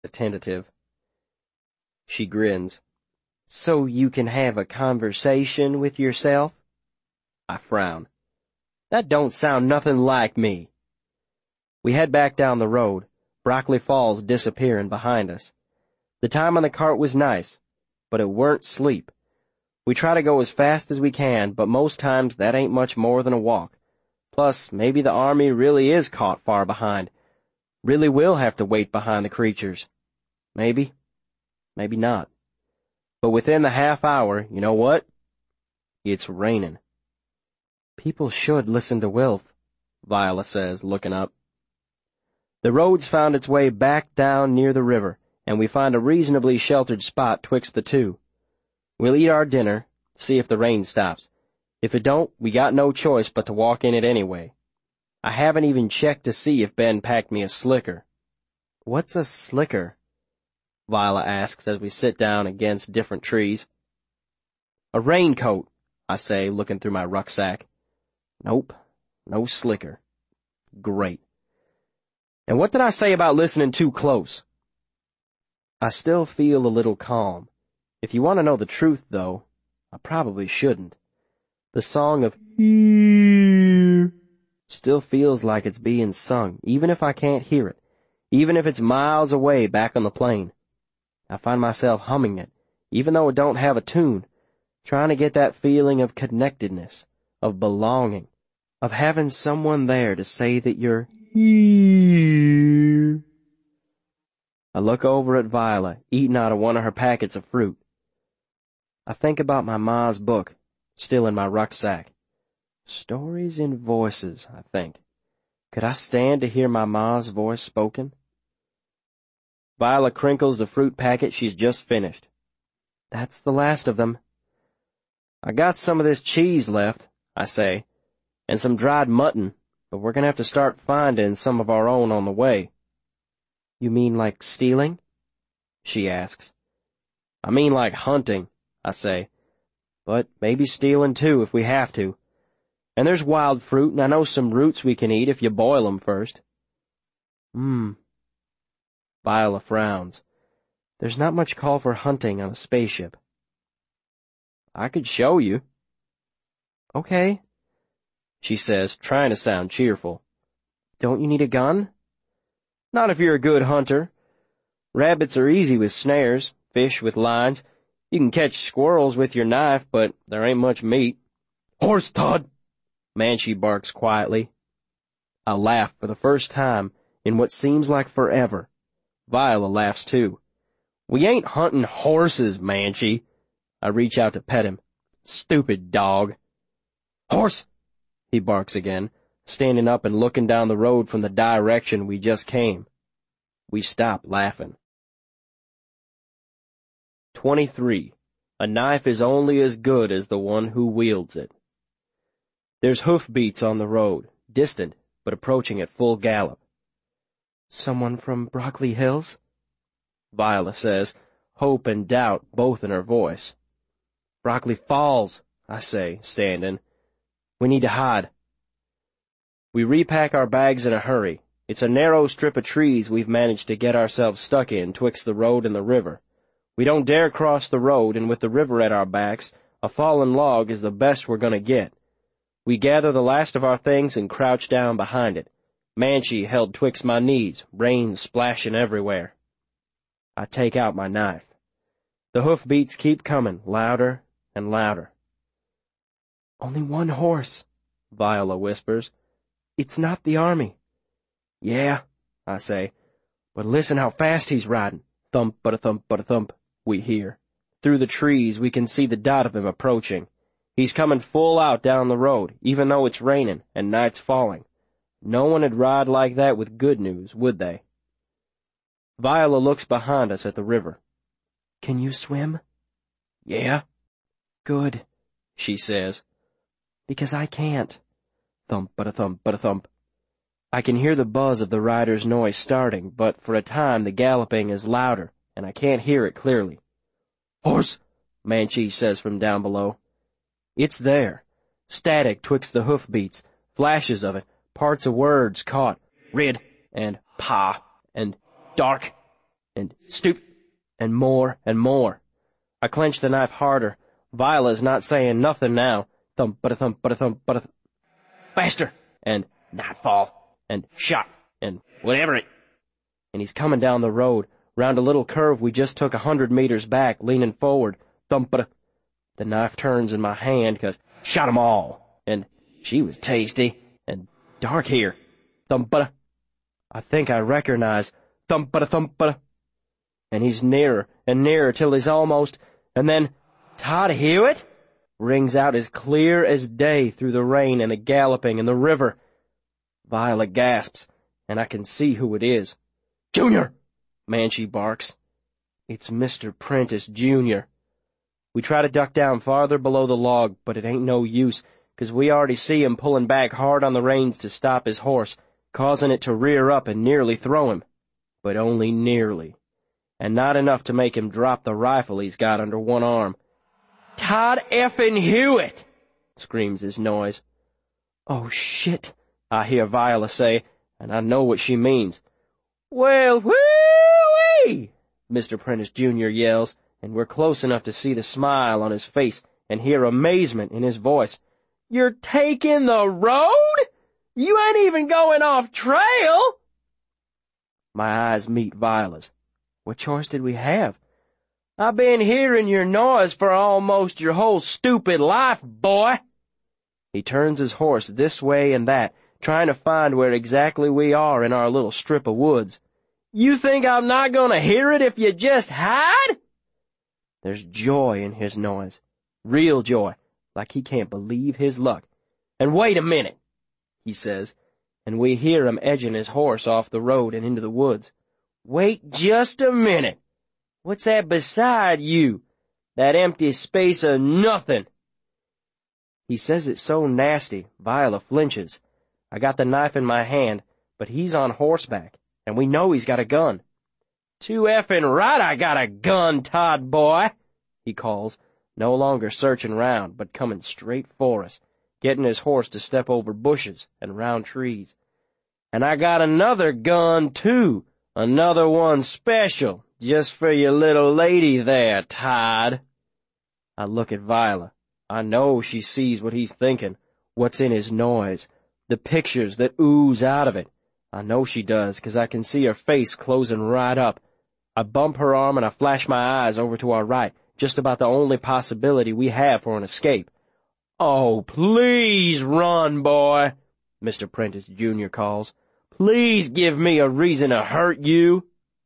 attentive. She grins. So you can have a conversation with yourself? I frown. That don't sound nothing like me. We head back down the road, Brockley Falls disappearing behind us. The time on the cart was nice, but it weren't sleep. We try to go as fast as we can, but most times that ain't much more than a walk. Plus, maybe the army really is caught far behind. Really will have to wait behind the creatures. Maybe. Maybe not. But within the half hour, you know what? It's raining. People should listen to Wilf, Viola says, looking up. The road's found its way back down near the river, and we find a reasonably sheltered spot twixt the two. We'll eat our dinner, see if the rain stops. If it don't, we got no choice but to walk in it anyway. I haven't even checked to see if Ben packed me a slicker. What's a slicker? Viola asks as we sit down against different trees. A raincoat, I say, looking through my rucksack. Nope, no slicker. Great. And what did I say about listening too close? I still feel a little calm. If you want to know the truth, though, I probably shouldn't. The song of "Here" still feels like it's being sung, even if I can't hear it, even if it's miles away back on the plain. I find myself humming it, even though it don't have a tune, trying to get that feeling of connectedness, of belonging, of having someone there to say that you're here. I look over at Viola, eating out of one of her packets of fruit. I think about my ma's book, still in my rucksack. Stories and voices, I think. Could I stand to hear my ma's voice spoken? Viola crinkles the fruit packet she's just finished. That's the last of them. I got some of this cheese left, I say, and some dried mutton, but we're gonna have to start finding some of our own on the way. You mean like stealing? She asks. I mean like hunting, I say. But maybe stealing too if we have to. And there's wild fruit, and I know some roots we can eat if you boil 'em first. Viola frowns. There's not much call for hunting on a spaceship. I could show you. Okay, she says, trying to sound cheerful. Don't you need a gun? Not if you're a good hunter. Rabbits are easy with snares, fish with lines. You can catch squirrels with your knife, but there ain't much meat. Horse, Todd! Manshee barks quietly. I laugh for the first time in what seems like forever. Viola laughs too. We ain't hunting horses, Manshee. I reach out to pet him. Stupid dog. Horse! He barks again, standing up and looking down the road from the direction we just came. We stop laughing. 23. A knife is only as good as the one who wields it. There's hoofbeats on the road, distant, but approaching at full gallop. Someone from Brockley Hills? Viola says, hope and doubt both in her voice. Brockley Falls, I say, standing. We need to hide. We repack our bags in a hurry. It's a narrow strip of trees we've managed to get ourselves stuck in twixt the road and the river. We don't dare cross the road, and with the river at our backs, a fallen log is the best we're going to get. We gather the last of our things and crouch down behind it. Manshee held twixt my knees, rain splashing everywhere. I take out my knife. The hoofbeats keep coming, louder and louder. Only one horse, Viola whispers. It's not the army. Yeah, I say, but listen how fast he's riding. Thump, but-a-thump, but-a-thump, we hear. Through the trees we can see the dot of him approaching. He's coming full out down the road, even though it's raining and night's falling. No one would ride like that with good news, would they? Viola looks behind us at the river. Can you swim? Yeah. Good, she says. Because I can't. Thump, but-a-thump, but-a-thump. I can hear the buzz of the rider's noise starting, but for a time the galloping is louder, and I can't hear it clearly. Horse, Manshee says from down below. It's there. Static twixt the hoofbeats, flashes of it, parts of words caught. Rid, and pa, and dark. and stoop, and more and more. I clench the knife harder. Viola's not saying nothing now. Thump, but-a-thump, but-a-thump, but-a-thump. Faster! And nightfall, and shot, and whatever it. And he's coming down the road, round a little curve we just took 100 meters back, leaning forward. Thump, but-a. The knife turns in my hand, 'cause shot 'em all. And she was tasty, and dark here. Thump, but-a. I think I recognize. Thump, but-a, thump, but-a. And he's nearer and nearer till he's almost, and then, Todd Hewitt? Rings out as clear as day through the rain and the galloping and the river. Viola gasps, and I can see who it is. Junior! Manshee barks. It's Mr. Prentice, Jr. We try to duck down farther below the log, but it ain't no use, 'cause we already see him pulling back hard on the reins to stop his horse, causing it to rear up and nearly throw him. But only nearly. And not enough to make him drop the rifle he's got under one arm. Todd effing Hewitt! Screams his noise. Oh, shit, I hear Viola say, and I know what she means. Well, whoo-wee! Mr. Prentice, Jr. yells, and we're close enough to see the smile on his face and hear amazement in his voice. You're taking the road? You ain't even going off trail? My eyes meet Viola's. What choice did we have? I've been hearing your noise for almost your whole stupid life, boy. He turns his horse this way and that, trying to find where exactly we are in our little strip of woods. You think I'm not going to hear it if you just hide? There's joy in his noise. Real joy, like he can't believe his luck. And wait a minute, he says, and we hear him edging his horse off the road and into the woods. Wait just a minute. What's that beside you? That empty space of nothing. He says it so nasty, Viola flinches. I got the knife in my hand, but he's on horseback, and we know he's got a gun. Too effing right I got a gun, Todd boy, he calls, no longer searching round, but coming straight for us, getting his horse to step over bushes and round trees. And I got another gun, too. Another one special, just for your little lady there, Todd. I look at Viola. I know she sees what he's thinking, what's in his noise, the pictures that ooze out of it. I know she does, 'cause I can see her face closing right up. I bump her arm and I flash my eyes over to our right, just about the only possibility we have for an escape. Oh, please run, boy, Mr. Prentice, Jr. calls. Please give me a reason to hurt you.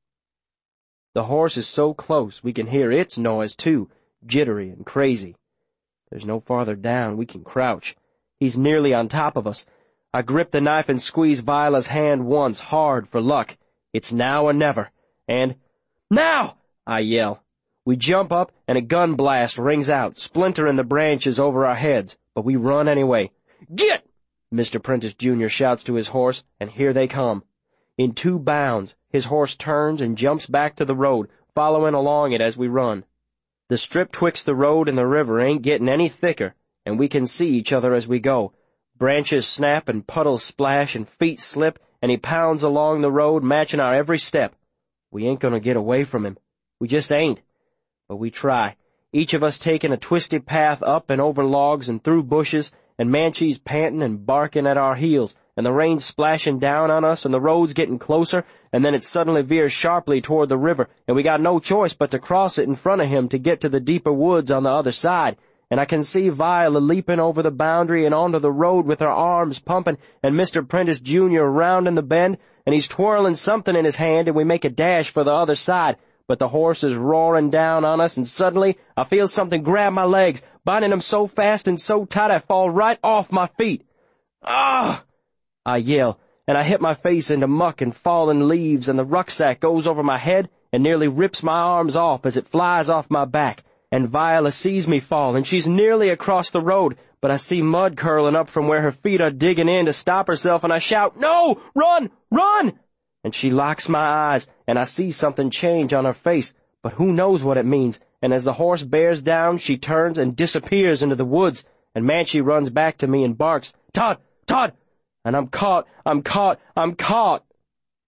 The horse is so close we can hear its noise, too, jittery and crazy. There's no farther down we can crouch. He's nearly on top of us. I grip the knife and squeeze Viola's hand once, hard for luck. It's now or never. And, now! I yell. We jump up, and a gun blast rings out, splintering the branches over our heads, but we run anyway. Get! Mr. Prentice, Jr. shouts to his horse, and here they come. In 2 bounds, his horse turns and jumps back to the road, following along it as we run. The strip twixt the road and the river ain't getting any thicker, and we can see each other as we go. Branches snap and puddles splash and feet slip, and he pounds along the road, matching our every step. We ain't gonna get away from him. We just ain't. But we try, each of us taking a twisty path up and over logs and through bushes, and Manshee's panting and barking at our heels, and the rain splashing down on us, and the road's getting closer, and then it suddenly veers sharply toward the river, and we got no choice but to cross it in front of him to get to the deeper woods on the other side. And I can see Viola leaping over the boundary and onto the road with her arms pumping, and Mr. Prentice, Jr. rounding the bend, and he's twirling something in his hand, and we make a dash for the other side. But the horse is roaring down on us, and suddenly I feel something grab my legs, binding them so fast and so tight I fall right off my feet. Ah! I yell, and I hit my face into muck and fallen leaves, and the rucksack goes over my head and nearly rips my arms off as it flies off my back. And Viola sees me fall, and she's nearly across the road, but I see mud curling up from where her feet are digging in to stop herself, and I shout, No! Run! Run! And she locks my eyes, and I see something change on her face, but who knows what it means, and as the horse bears down, she turns and disappears into the woods, and Manshee runs back to me and barks, Todd! Todd! And I'm caught! I'm caught! I'm caught!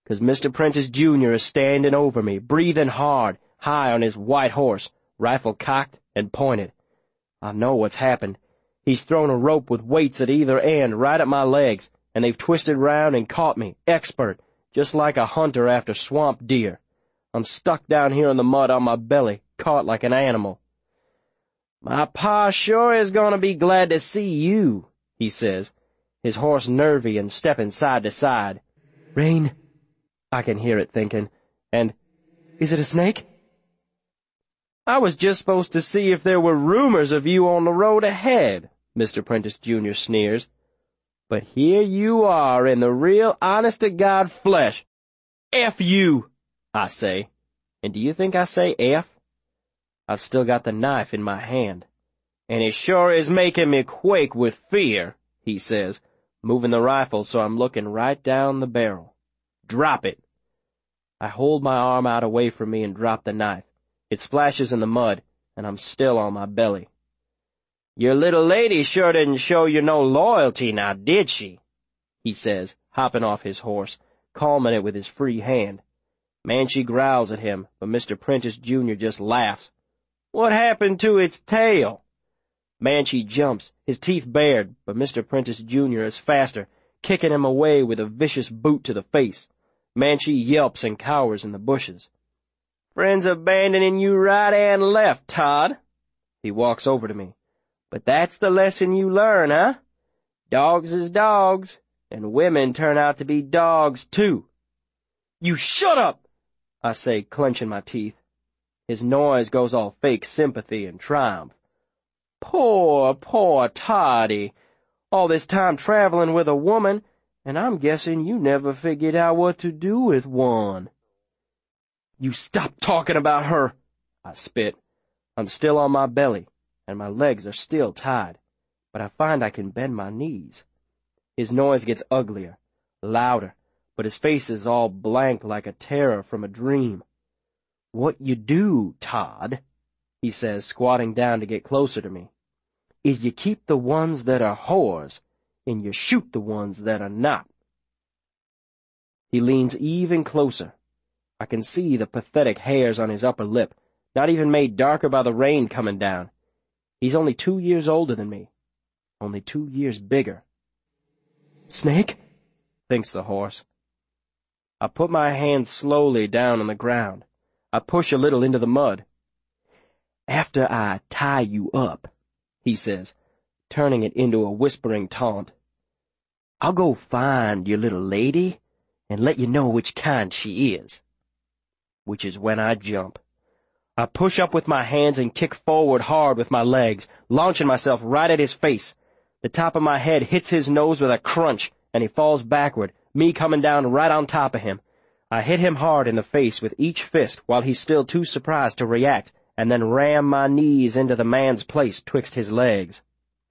'cause Mr. Prentice Jr. is standing over me, breathing hard, high on his white horse, rifle cocked and pointed. I know what's happened. He's thrown a rope with weights at either end right at my legs, and they've twisted round and caught me, expert, just like a hunter after swamp deer. I'm stuck down here in the mud on my belly, caught like an animal. "My pa sure is gonna be glad to see you," he says, his horse nervy and stepping side to side. "Rain," I can hear it thinking, and, "Is it a snake?" "I was just supposed to see if there were rumors of you on the road ahead," Mr. Prentice Jr. sneers. "But here you are in the real honest-to-God flesh. F you, I say. And do you think I say F? I've still got the knife in my hand. And it sure is making me quake with fear," he says, moving the rifle so I'm looking right down the barrel. "Drop it." I hold my arm out away from me and drop the knife. It splashes in the mud, and I'm still on my belly. "Your little lady sure didn't show you no loyalty, now did she?" he says, hopping off his horse, calming it with his free hand. Manshee growls at him, but Mr. Prentice Jr. just laughs. "What happened to its tail?" Manshee jumps, his teeth bared, but Mr. Prentice Jr. is faster, kicking him away with a vicious boot to the face. Manshee yelps and cowers in the bushes. "Friends abandoning you right and left, Todd." He walks over to me. "But that's the lesson you learn, huh? Dogs is dogs, and women turn out to be dogs, too." "You shut up!" I say, clenching my teeth. His noise goes all fake sympathy and triumph. Poor Toddy. All this time traveling with a woman, and I'm guessing you never figured out what to do with one." "You stop talking about her," I spit. I'm still on my belly, and my legs are still tied, but I find I can bend my knees. His noise gets uglier, louder, but his face is all blank like a terror from a dream. "What you do, Todd," he says, squatting down to get closer to me, "is you keep the ones that are whores, and you shoot the ones that are not." He leans even closer. I can see the pathetic hairs on his upper lip, not even made darker by the rain coming down. He's only 2 years older than me, only 2 years bigger. "Snake?" thinks the horse. I put my hand slowly down on the ground. I push a little into the mud. "After I tie you up," he says, turning it into a whispering taunt, "I'll go find your little lady and let you know which kind she is." Which is when I jump. I push up with my hands and kick forward hard with my legs, launching myself right at his face. The top of my head hits his nose with a crunch, and he falls backward, me coming down right on top of him. I hit him hard in the face with each fist while he's still too surprised to react, and then ram my knees into the man's place twixt his legs.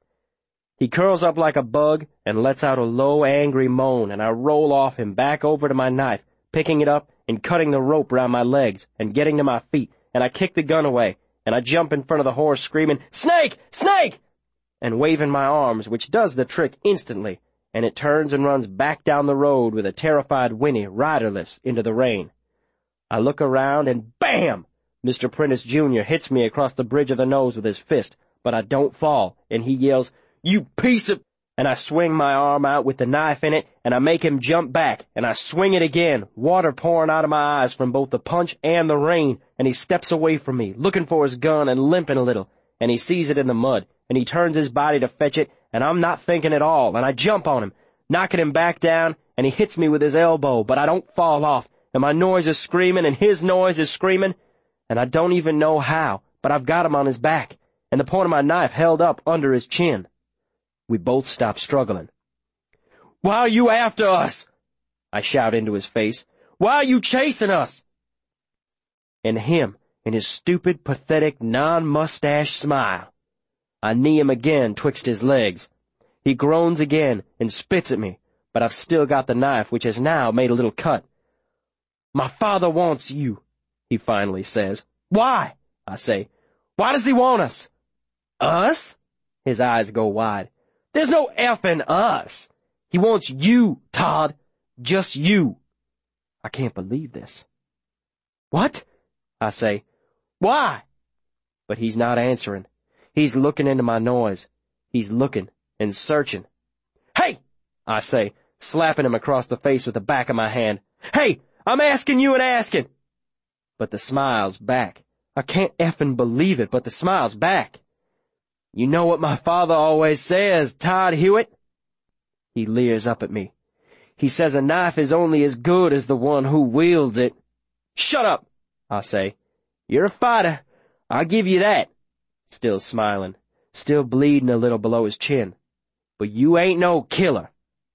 He curls up like a bug and lets out a low, angry moan, and I roll off him back over to my knife, picking it up and cutting the rope round my legs and getting to my feet, and I kick the gun away, and I jump in front of the horse screaming, "Snake! Snake!" and waving my arms, which does the trick instantly, and it turns and runs back down the road with a terrified whinny, riderless, into the rain. I look around, and BAM! Mr. Prentice Jr. hits me across the bridge of the nose with his fist, but I don't fall, and he yells, "You piece of—" And I swing my arm out with the knife in it, and I make him jump back, and I swing it again, water pouring out of my eyes from both the punch and the rain, and he steps away from me, looking for his gun and limping a little, and he sees it in the mud, and he turns his body to fetch it, and I'm not thinking at all, and I jump on him, knocking him back down, and he hits me with his elbow, but I don't fall off, and my noise is screaming, and his noise is screaming, and I don't even know how, but I've got him on his back, and the point of my knife held up under his chin. We both stop struggling. "Why are you after us?" I shout into his face. "Why are you chasing us?" And him, in his stupid, pathetic, non-mustache smile. I knee him again twixt his legs. He groans again and spits at me, but I've still got the knife, which has now made a little cut. "My father wants you," he finally says. "Why?" I say. "Why does he want us?" "Us?" His eyes go wide. "There's no effing us. He wants you, Todd. Just you." I can't believe this. "What?" I say. "Why?" But he's not answering. He's looking into my noise. He's looking and searching. "Hey!" I say, slapping him across the face with the back of my hand. "Hey! I'm asking you and asking!" But the smile's back. I can't effing believe it, but the smile's back. "You know what my father always says, Todd Hewitt?" He leers up at me. He says a knife is only as good as the one who wields it. "Shut up," I say. "You're a fighter. I'll give you that." Still smiling, still bleeding a little below his chin. "But you ain't no killer."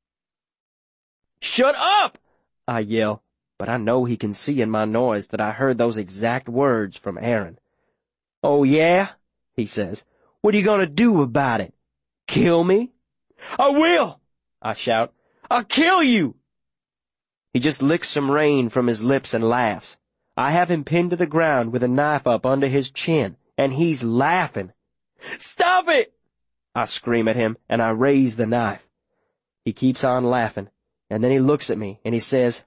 "Shut up!" I yell, but I know he can see in my noise that I heard those exact words from Aaron. "Oh, yeah?" he says. "What are you gonna do about it? Kill me?" "I will!" I shout. "I'll kill you!" He just licks some rain from his lips and laughs. I have him pinned to the ground with a knife up under his chin, and he's laughing. "Stop it!" I scream at him, and I raise the knife. He keeps on laughing, and then he looks at me, and he says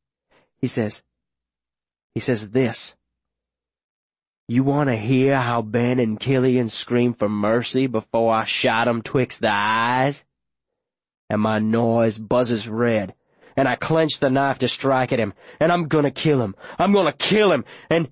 this. "You want to hear how Ben and Killian screamed for mercy before I shot 'em twixt the eyes?" And my noise buzzes red, and I clench the knife to strike at him, and I'm gonna kill him. I'm gonna kill him, and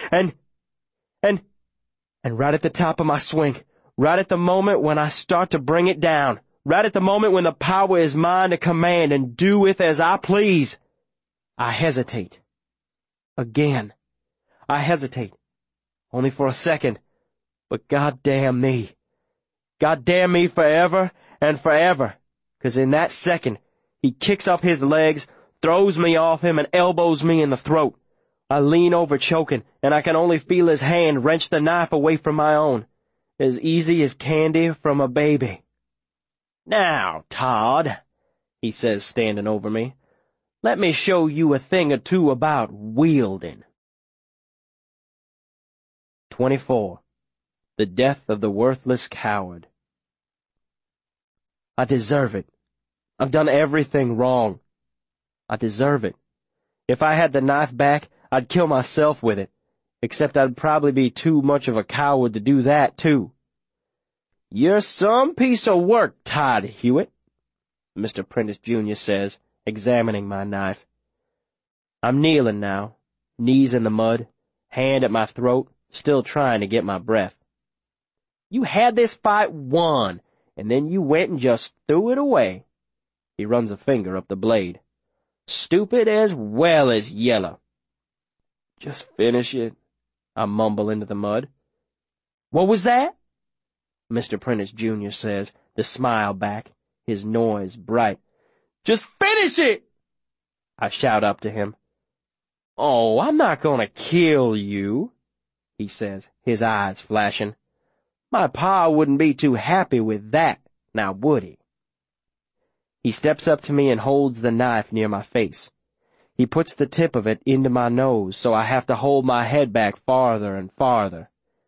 right at the top of my swing, right at the moment when I start to bring it down, right at the moment when the power is mine to command and do with as I please, I hesitate. Again. I hesitate. Only for a second. But goddamn me. Goddamn me forever and forever. 'Cause in that second, he kicks up his legs, throws me off him, and elbows me in the throat. I lean over choking, and I can only feel his hand wrench the knife away from my own, as easy as candy from a baby. "Now, Todd," he says, standing over me, "let me show you a thing or two about wielding." 24. The Death of the Worthless Coward. I deserve it. I've done everything wrong. I deserve it. If I had the knife back, I'd kill myself with it, except I'd probably be too much of a coward to do that, too. "You're some piece of work, Todd Hewitt," Mr. Prentice, Jr. says, examining my knife. I'm kneeling now, knees in the mud, hand at my throat, still trying to get my breath. "You had this fight won, and then you went and just threw it away." He runs a finger up the blade. "Stupid as well as yellow." "Just finish it," I mumble into the mud. "What was that?" Mr. Prentice, Jr. says, the smile back, his noise bright. "Just finish it!" I shout up to him. "Oh, I'm not gonna kill you," he says, his eyes flashing. "My pa wouldn't be too happy with that, now would he?" He steps up to me and holds the knife near my face. He puts the tip of it into my nose, so I have to hold my head back farther and farther.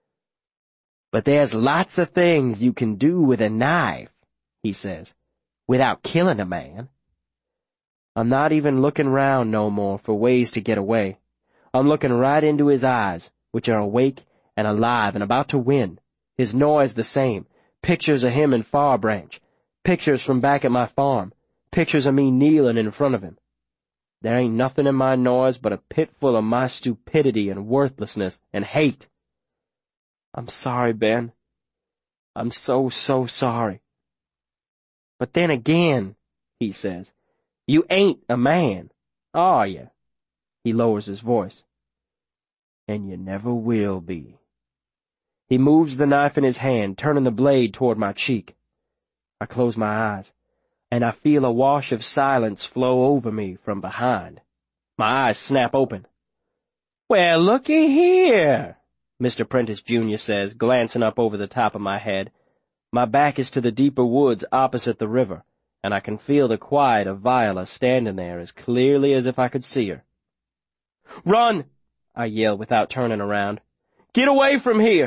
"But there's lots of things you can do with a knife," he says, "without killing a man." I'm not even looking round no more for ways to get away. I'm looking right into his eyes, which are awake and alive and about to win. His noise the same. Pictures of him in Far Branch. Pictures from back at my farm. Pictures of me kneeling in front of him. There ain't nothing in my noise but a pit full of my stupidity and worthlessness and hate. "I'm sorry, Ben. I'm so sorry." "But then again," he says, "you ain't a man, are you?" He lowers his voice. "And you never will be." He moves the knife in his hand, turning the blade toward my cheek. I close my eyes, and I feel a wash of silence flow over me from behind. My eyes snap open. "Well, looky here," Mr. Prentice, Jr. says, glancing up over the top of my head. My back is to the deeper woods opposite the river, and I can feel the quiet of Viola standing there as clearly as if I could see her. "Run!" I yell without turning around. "Get away from here!"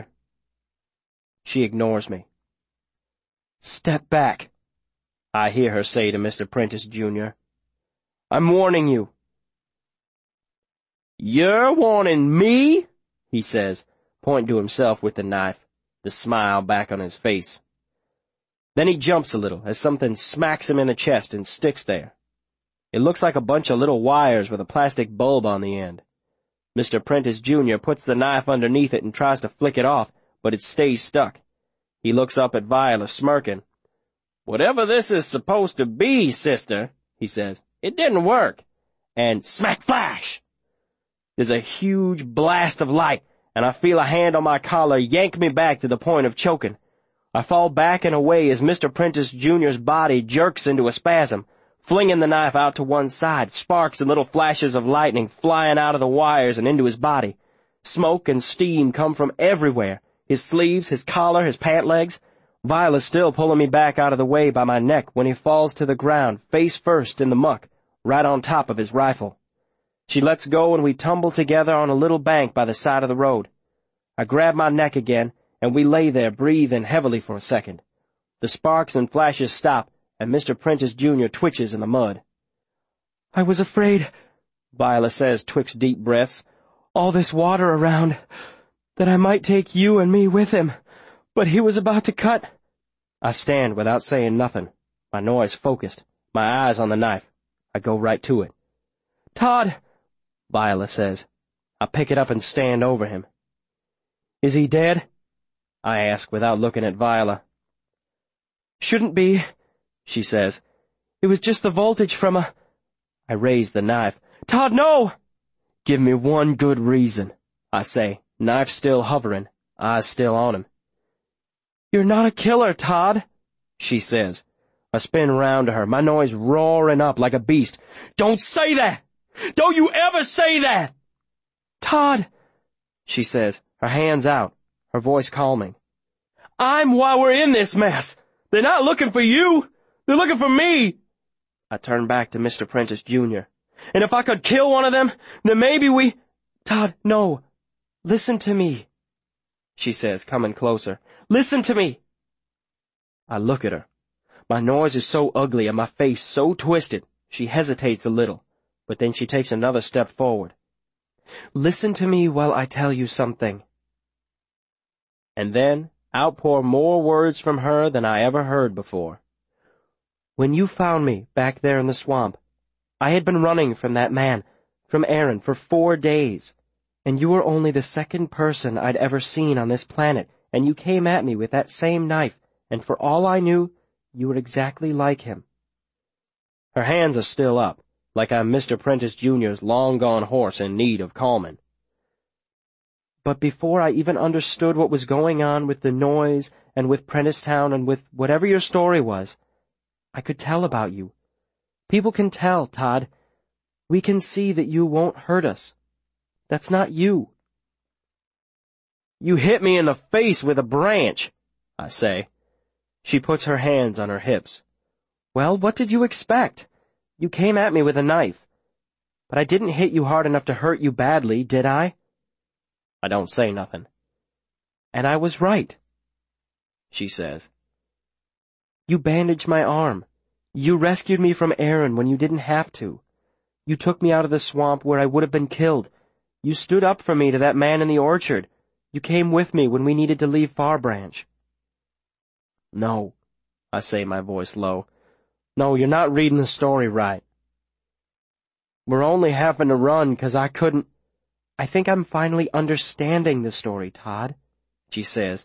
She ignores me. "Step back," I hear her say to Mr. Prentice, Jr. "I'm warning you." "You're warning me?" he says, pointing to himself with the knife, the smile back on his face. Then he jumps a little as something smacks him in the chest and sticks there. It looks like a bunch of little wires with a plastic bulb on the end. Mr. Prentice Jr. puts the knife underneath it and tries to flick it off, but it stays stuck. He looks up at Viola, smirking. "Whatever this is supposed to be, sister," he says, "it didn't work." And smack flash! There's a huge blast of light, and I feel a hand on my collar yank me back to the point of choking. I fall back and away as Mr. Prentice Jr.'s body jerks into a spasm, flinging the knife out to one side, sparks and little flashes of lightning flying out of the wires and into his body. Smoke and steam come from everywhere, his sleeves, his collar, his pant legs. Viola's still pulling me back out of the way by my neck when he falls to the ground, face first in the muck, right on top of his rifle. She lets go and we tumble together on a little bank by the side of the road. I grab my neck again, and we lay there breathing heavily for a second. The sparks and flashes stop, and Mr. Prentice Jr. twitches in the mud. "I was afraid," Viola says twixt deep breaths, "all this water around, that I might take you and me with him, but he was about to cut—" I stand without saying nothing, my noise focused, my eyes on the knife. I go right to it. "Todd," Viola says. I pick it up and stand over him. "Is he dead?" I ask without looking at Viola. "Shouldn't be," she says. "It was just the voltage from a—" I raise the knife. "Todd, no!" "Give me one good reason," I say, knife still hovering, eyes still on him. "You're not a killer, Todd," she says. I spin round to her, my noise roaring up like a beast. "Don't say that! Don't you ever say that!" "Todd," she says, her hands out, her voice calming. "I'm why we're in this mess. They're not looking for you. They're looking for me." I turn back to Mr. Prentice Jr. "And if I could kill one of them, then maybe we—" "Todd, no. Listen to me," she says, coming closer. "Listen to me." I look at her. My noise is so ugly and my face so twisted, she hesitates a little, but then she takes another step forward. "Listen to me while I tell you something." And then outpour more words from her than I ever heard before. "When you found me back there in the swamp, I had been running from that man, from Aaron, for 4 days, and you were only the second person I'd ever seen on this planet, and you came at me with that same knife, and for all I knew, you were exactly like him." Her hands are still up, like I'm Mr. Prentice Jr.'s long-gone horse in need of calming. "But before I even understood what was going on with the noise and with Prenticetown and with whatever your story was, I could tell about you. People can tell, Todd. We can see that you won't hurt us. That's not you." "You hit me in the face with a branch," I say. She puts her hands on her hips. "Well, what did you expect? You came at me with a knife. But I didn't hit you hard enough to hurt you badly, did I?" I don't say nothing. "And I was right," she says. "You bandaged my arm. You rescued me from Aaron when you didn't have to. You took me out of the swamp where I would have been killed. You stood up for me to that man in the orchard. You came with me when we needed to leave Far Branch." "No," I say, my voice low. "No, you're not reading the story right. We're only having to run 'cause I couldn't—" "I think I'm finally understanding the story, Todd," she says.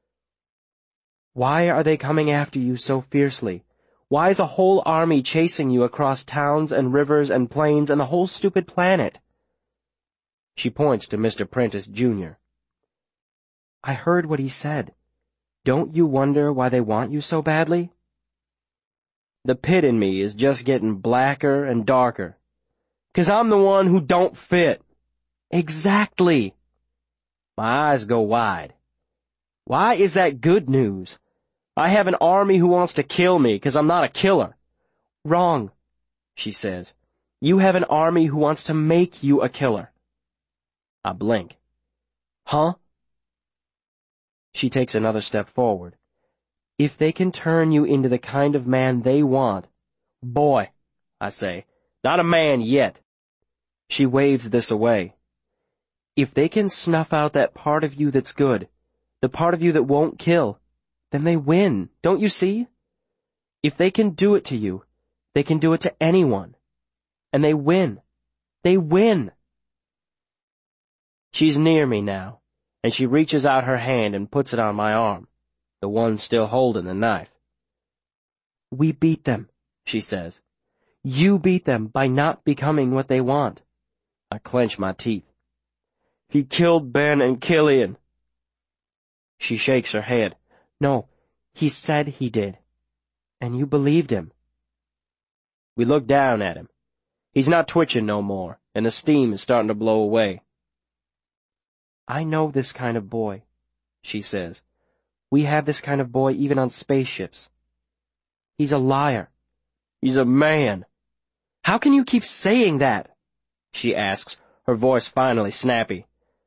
"Why are they coming after you so fiercely? Why is a whole army chasing you across towns and rivers and plains and the whole stupid planet?" She points to Mr. Prentice Jr. "I heard what he said. Don't you wonder why they want you so badly?" The pit in me is just getting blacker and darker. 'Cause I'm the one who don't fit. Exactly. My eyes go wide. Why is that good news? I have an army who wants to kill me 'cause I'm not a killer. Wrong, she says. You have an army who wants to make you a killer. I blink. Huh? She takes another step forward. If they can turn you into the kind of man they want— Boy, I say, not a man yet. She waves this away. If they can snuff out that part of you that's good, the part of you that won't kill, then they win, don't you see? If they can do it to you, they can do it to anyone. And they win. They win. She's near me now, and she reaches out her hand and puts it on my arm, the one still holding the knife. We beat them, she says. You beat them by not becoming what they want. I clench my teeth. He killed Ben and Killian. She shakes her head. No, he said he did. And you believed him. We look down at him. He's not twitching no more, and the steam is starting to blow away. I know this kind of boy, she says. We have this kind of boy even on spaceships. He's a liar. He's a man. How can you keep saying that? She asks, her voice finally snappy.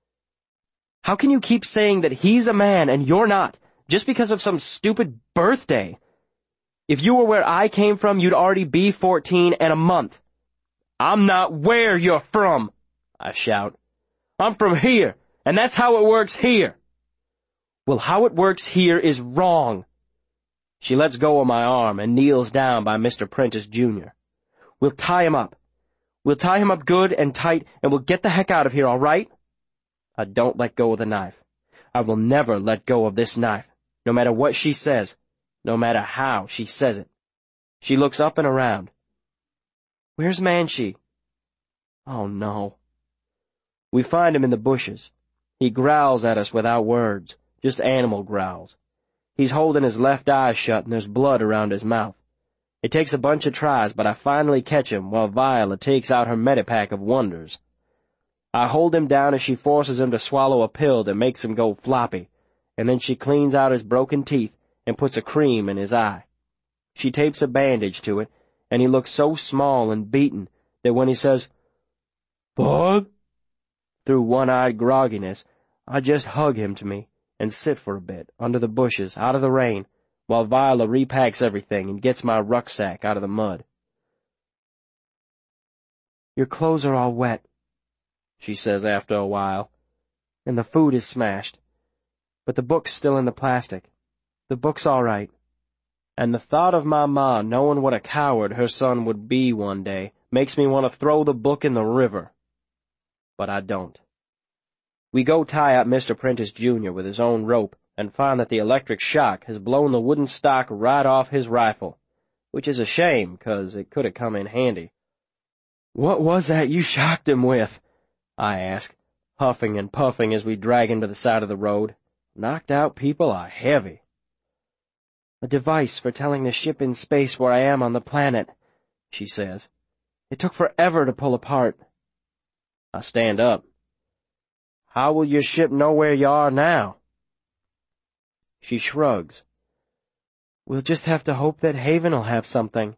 How can you keep saying that he's a man and you're not, just because of some stupid birthday? If you were where I came from, you'd already be 14 and a month. I'm not where you're from, I shout. I'm from here, and that's how it works here. Well, how it works here is wrong. She lets go of my arm and kneels down by Mr. Prentice, Jr. We'll tie him up. We'll tie him up good and tight, and we'll get the heck out of here, all right? I don't let go of the knife. I will never let go of this knife, no matter what she says, no matter how she says it. She looks up and around. Where's Manshee? Oh, no. We find him in the bushes. He growls at us without words, just animal growls. He's holding his left eye shut and there's blood around his mouth. It takes a bunch of tries, but I finally catch him while Viola takes out her Medipack of wonders. I hold him down as she forces him to swallow a pill that makes him go floppy, and then she cleans out his broken teeth and puts a cream in his eye. She tapes a bandage to it, and he looks so small and beaten that when he says, "Bud?" through one-eyed grogginess, I just hug him to me and sit for a bit, under the bushes, out of the rain, while Viola repacks everything and gets my rucksack out of the mud. Your clothes are all wet, she says after a while, and the food is smashed, but the book's still in the plastic. The book's all right. And the thought of my ma knowing what a coward her son would be one day makes me want to throw the book in the river. But I don't. We go tie up Mr. Prentice, Jr. with his own rope and find that the electric shock has blown the wooden stock right off his rifle, which is a shame, 'cause it could have come in handy. What was that you shocked him with? I ask, huffing and puffing as we drag him to the side of the road. Knocked out people are heavy. A device for telling the ship in space where I am on the planet, she says. It took forever to pull apart. I stand up. How will your ship know where you are now? She shrugs. We'll just have to hope that Haven'll have something.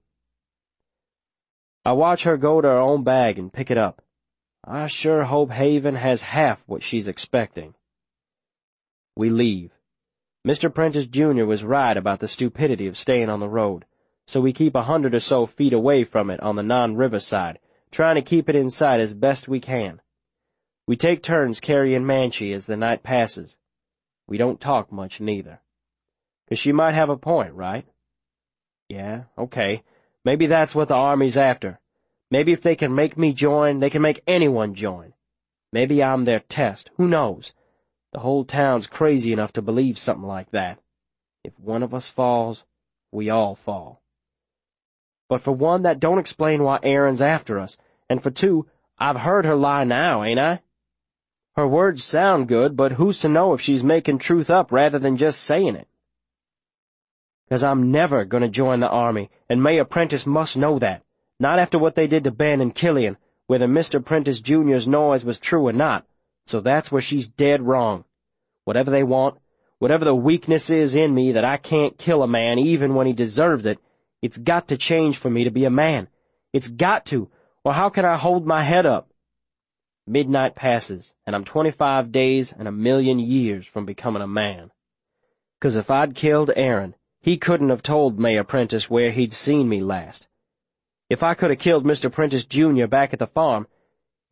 I watch her go to her own bag and pick it up. I sure hope Haven has half what she's expecting. We leave. Mr. Prentice, Jr. was right about the stupidity of staying on the road, so we keep 100 or so feet away from it on the non-river side, trying to keep it in sight as best we can. We take turns carrying Manshee as the night passes. We don't talk much, neither. 'Cause she might have a point, right? Yeah, okay. Maybe that's what the Army's after. Maybe if they can make me join, they can make anyone join. Maybe I'm their test. Who knows? The whole town's crazy enough to believe something like that. If one of us falls, we all fall. But for one, that don't explain why Erin's after us. And for two, I've heard her lie now, ain't I? Her words sound good, but who's to know if she's making truth up rather than just saying it? 'Cause I'm never gonna join the Army, and Mayor Prentice must know that. Not after what they did to Ben and Killian, whether Mr. Prentice Jr.'s noise was true or not. So that's where she's dead wrong. Whatever they want, whatever the weakness is in me that I can't kill a man even when he deserves it, it's got to change for me to be a man. It's got to, or how can I hold my head up? Midnight passes, and I'm 25 days and 1,000,000 years from becoming a man. 'Cause if I'd killed Erin, he couldn't have told Mayor Prentice where he'd seen me last. If I could have killed Mr. Prentice, Jr. back at the farm,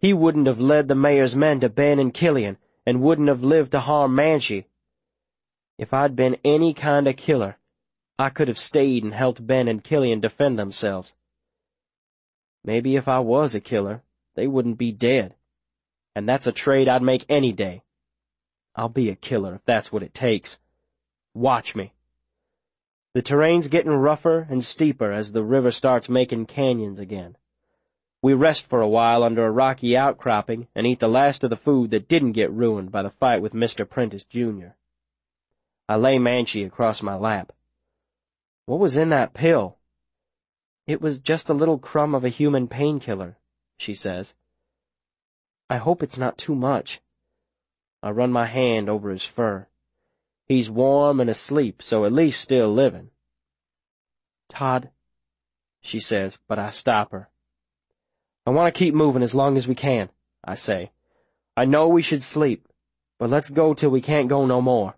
He wouldn't have led the mayor's men to Ben and Killian, and wouldn't have lived to harm Manshee. If I'd been any kind of killer, I could have stayed and helped Ben and Killian defend themselves. Maybe if I was a killer, they wouldn't be dead. And that's a trade I'd make any day. I'll be a killer if that's what it takes. Watch me. The terrain's getting rougher and steeper as the river starts making canyons again. We rest for a while under a rocky outcropping and eat the last of the food that didn't get ruined by the fight with Mr. Prentice, Jr. I lay Manshee across my lap. What was in that pill? It was just a little crumb of a human painkiller, she says. I hope it's not too much. I run my hand over his fur. He's warm and asleep, so at least still living. Todd, she says, but I stop her. I want to keep moving as long as we can, I say. I know we should sleep, but let's go till we can't go no more.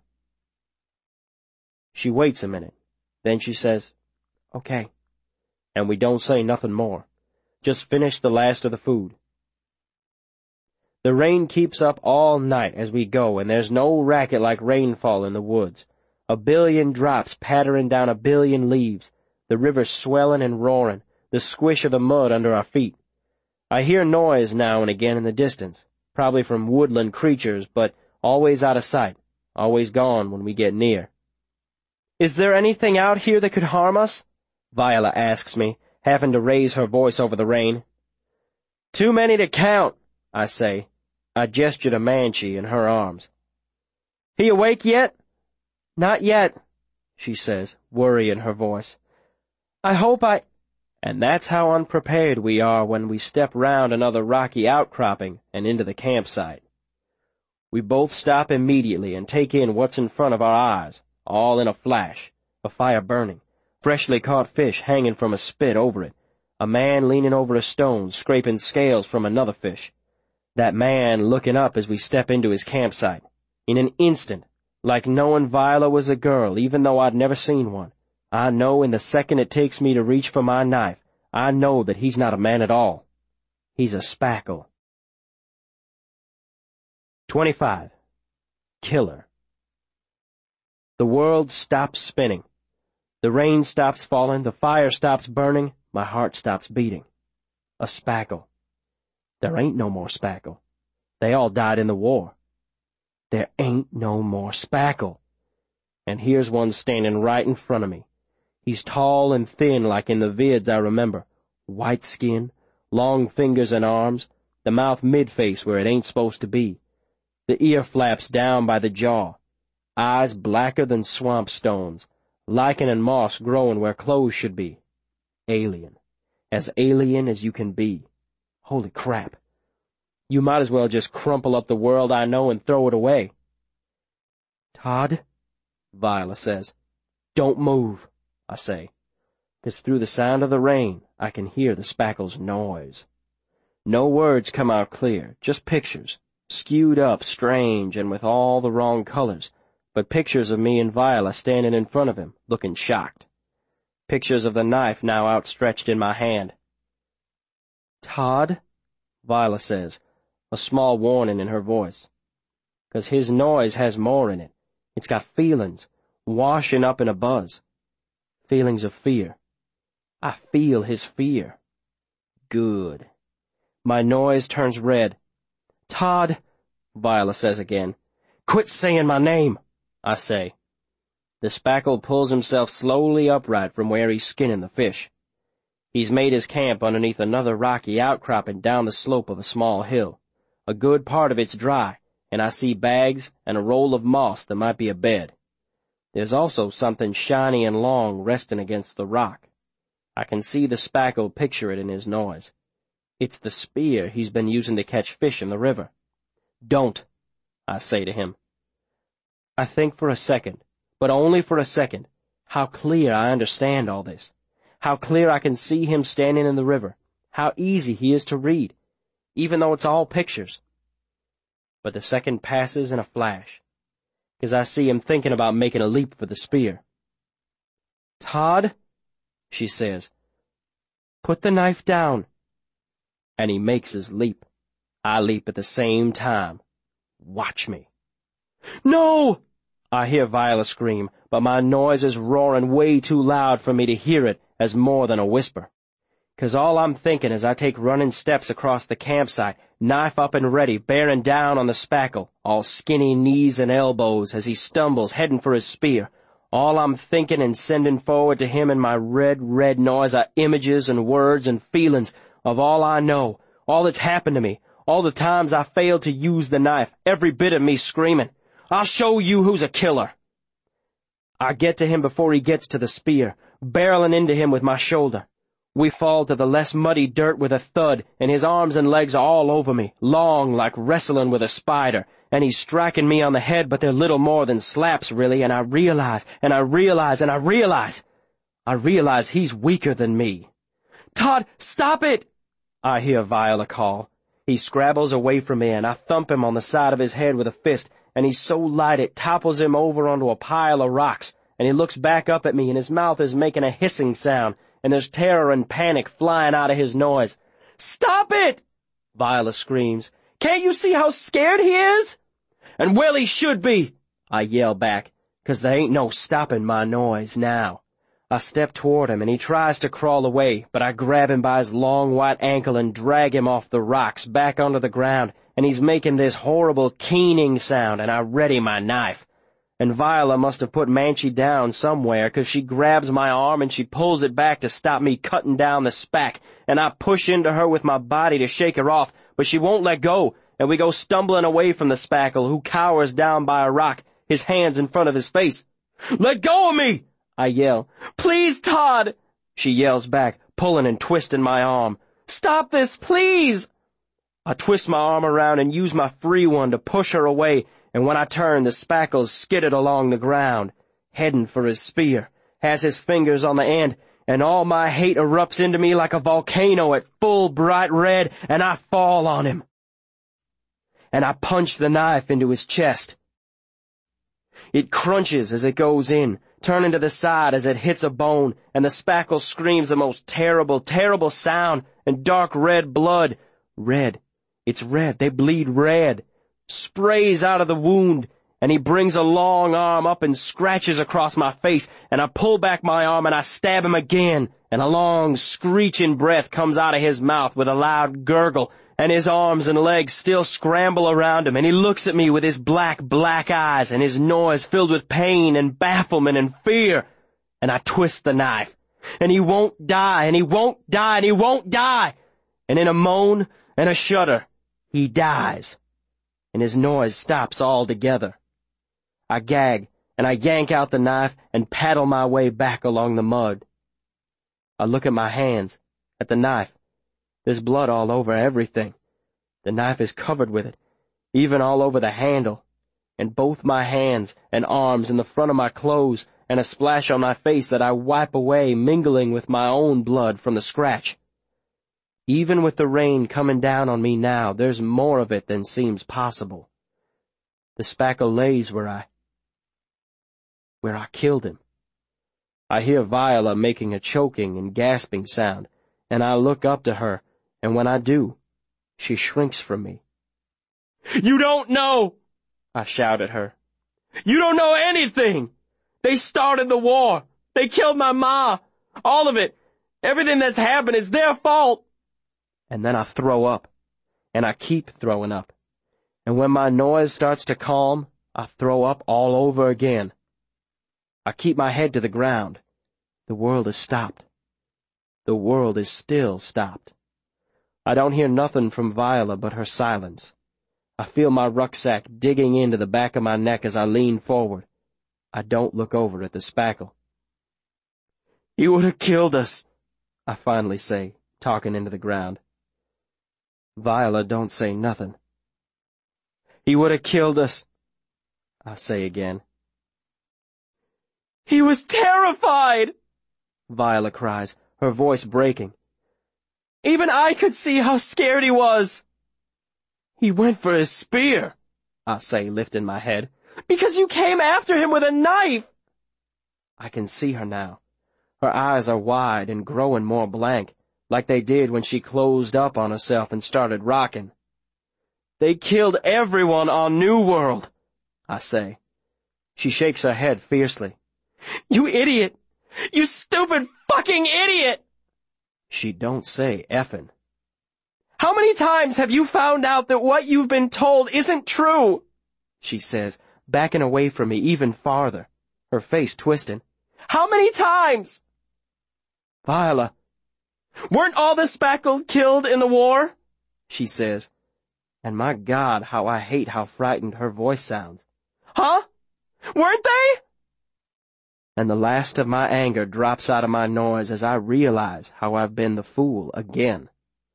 She waits a minute. Then she says, okay. And we don't say nothing more. Just finish the last of the food. The rain keeps up all night as we go, and there's no racket like rainfall in the woods. A billion drops pattering down a billion leaves, the river swelling and roaring, the squish of the mud under our feet. I hear noise now and again in the distance, probably from woodland creatures, but always out of sight, always gone when we get near. Is there anything out here that could harm us? Viola asks me, having to raise her voice over the rain. Too many to count, I say. I gesture to Manshee in her arms. He awake yet? Not yet, she says, worry in her voice. I hope And that's how unprepared we are when we step round another rocky outcropping and into the campsite. We both stop immediately and take in what's in front of our eyes, all in a flash, a fire burning, freshly caught fish hanging from a spit over it, a man leaning over a stone scraping scales from another fish. That man looking up as we step into his campsite. In an instant, like knowing Viola was a girl, even though I'd never seen one, I know in the second it takes me to reach for my knife, I know that he's not a man at all. He's a spackle. 25. Killer. The world stops spinning. The rain stops falling, the fire stops burning, my heart stops beating. A spackle. There ain't no more spackle. They all died in the war. There ain't no more spackle. And here's one standing right in front of me. He's tall and thin like in the vids I remember. White skin, long fingers and arms, the mouth mid-face where it ain't supposed to be. The ear flaps down by the jaw. Eyes blacker than swamp stones. Lichen and moss growing where clothes should be. Alien. As alien as you can be. Holy crap. You might as well just crumple up the world I know and throw it away. Todd, Viola says. Don't move, I say, 'cause through the sound of the rain I can hear the spackle's noise. No words come out clear, just pictures, skewed up, strange, and with all the wrong colors, but pictures of me and Viola standing in front of him, looking shocked. Pictures of the knife now outstretched in my hand. Todd, Viola says, a small warning in her voice. 'Cause his noise has more in it. It's got feelings, washing up in a buzz. Feelings of fear. I feel his fear. Good. My noise turns red. Todd, Viola says again. Quit saying my name, I say. The spackle pulls himself slowly upright from where he's skinning the fish. He's made his camp underneath another rocky outcropping down the slope of a small hill. A good part of it's dry, and I see bags and a roll of moss that might be a bed. There's also something shiny and long resting against the rock. I can see the spackle picture it in his noise. It's the spear he's been using to catch fish in the river. Don't, I say to him. I think for a second, but only for a second, how clear I understand all this. How clear I can see him standing in the river. How easy he is to read, even though it's all pictures. But the second passes in a flash, 'cause I see him thinking about making a leap for the spear. Todd, she says, put the knife down. And he makes his leap. I leap at the same time. Watch me. No! I hear Viola scream, but my noise is roaring way too loud for me to hear it as more than a whisper. 'Cause all I'm thinking as I take running steps across the campsite, knife up and ready, bearing down on the spackle, all skinny knees and elbows as he stumbles, heading for his spear. All I'm thinking and sending forward to him in my red noise are images and words and feelings of all I know, all that's happened to me, all the times I failed to use the knife, every bit of me screaming, "I'll show you who's a killer." I get to him before he gets to the spear, barreling into him with my shoulder. We fall to the less muddy dirt with a thud, and his arms and legs are all over me, long like wrestling with a spider, and he's striking me on the head, but they're little more than slaps, really, and I realize he's weaker than me. "Todd, stop it!" I hear Viola call. He scrabbles away from me, and I thump him on the side of his head with a fist, and he's so light it topples him over onto a pile of rocks, and he looks back up at me, and his mouth is making a hissing sound, and there's terror and panic flying out of his noise. "Stop it!" Viola screams. "Can't you see how scared he is?" "And well he should be," I yell back, 'cause there ain't no stopping my noise now. I step toward him, and he tries to crawl away, but I grab him by his long white ankle and drag him off the rocks back onto the ground, and he's making this horrible keening sound, and I ready my knife. And Viola must have put Manchee down somewhere, 'cause she grabs my arm and she pulls it back to stop me cutting down the spack, and I push into her with my body to shake her off, but she won't let go, and we go stumbling away from the spackle, who cowers down by a rock, his hands in front of his face. "Let go of me!" I yell. "Please, Todd!" She yells back, pulling and twisting my arm. "Stop this, please!" I twist my arm around and use my free one to push her away, and when I turn, the spackle's skidded along the ground, heading for his spear, has his fingers on the end, and all my hate erupts into me like a volcano at full bright red, and I fall on him. And I punch the knife into his chest. It crunches as it goes in, turning to the side as it hits a bone, and the spackle screams the most terrible, terrible sound, and dark red blood, red, it's red, they bleed red, sprays out of the wound, and he brings a long arm up and scratches across my face, and I pull back my arm and I stab him again, and a long screeching breath comes out of his mouth with a loud gurgle, and his arms and legs still scramble around him, and he looks at me with his black eyes, and his noise filled with pain and bafflement and fear, and I twist the knife, and he won't die, and he won't die, and he won't die, and in a moan and a shudder, he dies, and his noise stops altogether. I gag, and I yank out the knife and paddle my way back along the mud. I look at my hands, at the knife. There's blood all over everything. The knife is covered with it, even all over the handle, and both my hands and arms and the front of my clothes, and a splash on my face that I wipe away, mingling with my own blood from the scratch. Even with the rain coming down on me now, there's more of it than seems possible. The spackle lays where I killed him. I hear Viola making a choking and gasping sound, and I look up to her, and when I do, she shrinks from me. "You don't know!" I shout at her. "You don't know anything! They started the war! They killed my ma! All of it! Everything that's happened is their fault!" And then I throw up, and I keep throwing up. And when my noise starts to calm, I throw up all over again. I keep my head to the ground. The world is stopped. The world is still stopped. I don't hear nothing from Viola but her silence. I feel my rucksack digging into the back of my neck as I lean forward. I don't look over at the spackle. "He would have killed us," I finally say, talking into the ground. Viola don't say nothing. "He would have killed us," I say again. "He was terrified!" Viola cries, her voice breaking. "Even I could see how scared he was." "He went for his spear," I say, lifting my head. "Because you came after him with a knife." I can see her now. Her eyes are wide and growing more blank, like they did when she closed up on herself and started rocking. They killed everyone on New World, I say. She shakes her head fiercely. You idiot! You stupid fucking idiot! She don't say effin'. How many times have you found out that what you've been told isn't true? She says, backing away from me even farther, her face twisting. How many times? Viola, weren't all the Spackle killed in the war? She says, and my God, how I hate how frightened her voice sounds. Huh? Weren't they? And the last of my anger drops out of my noise as I realize how I've been the fool again.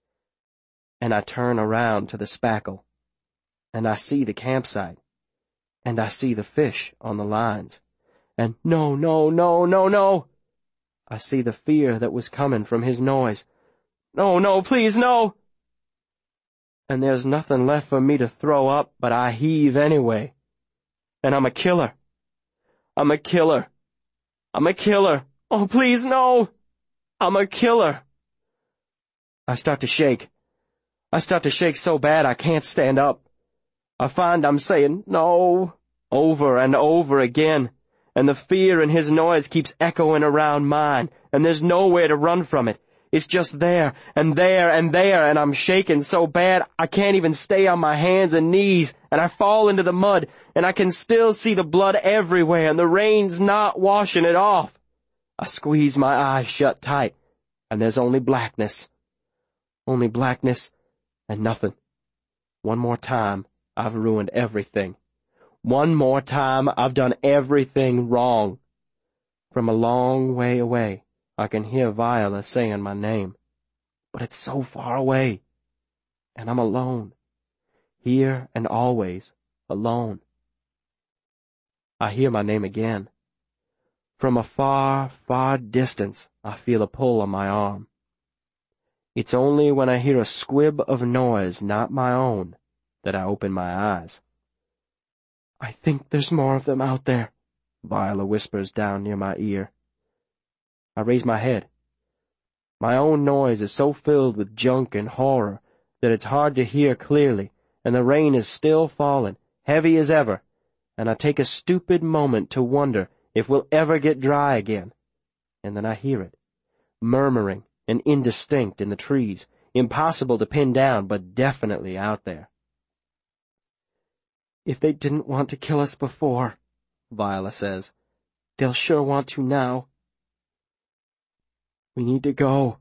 And I turn around to the Spackle, and I see the campsite, and I see the fish on the lines, and no, no, no, no, no. I see the fear that was coming from his noise. No, no, please, no. And there's nothing left for me to throw up, but I heave anyway. And I'm a killer. I'm a killer. I'm a killer. Oh, please, no. I'm a killer. I start to shake. I start to shake so bad I can't stand up. I find I'm saying no over and over again, and the fear in his noise keeps echoing around mine, and there's nowhere to run from it. It's just there, and there, and there, and I'm shaking so bad I can't even stay on my hands and knees, and I fall into the mud, and I can still see the blood everywhere, and the rain's not washing it off. I squeeze my eyes shut tight, and there's only blackness. Only blackness and nothing. One more time, I've ruined everything. One more time, I've done everything wrong. From a long way away, I can hear Viola saying my name, but it's so far away, and I'm alone, here and always alone. I hear my name again. From a far, far distance, I feel a pull on my arm. It's only when I hear a squib of noise not my own that I open my eyes. I think there's more of them out there, Viola whispers down near my ear. I raise my head. My own noise is so filled with junk and horror that it's hard to hear clearly, and the rain is still falling, heavy as ever, and I take a stupid moment to wonder if we'll ever get dry again. And then I hear it, murmuring and indistinct in the trees, impossible to pin down, but definitely out there. If they didn't want to kill us before, Viola says, they'll sure want to now. We need to go.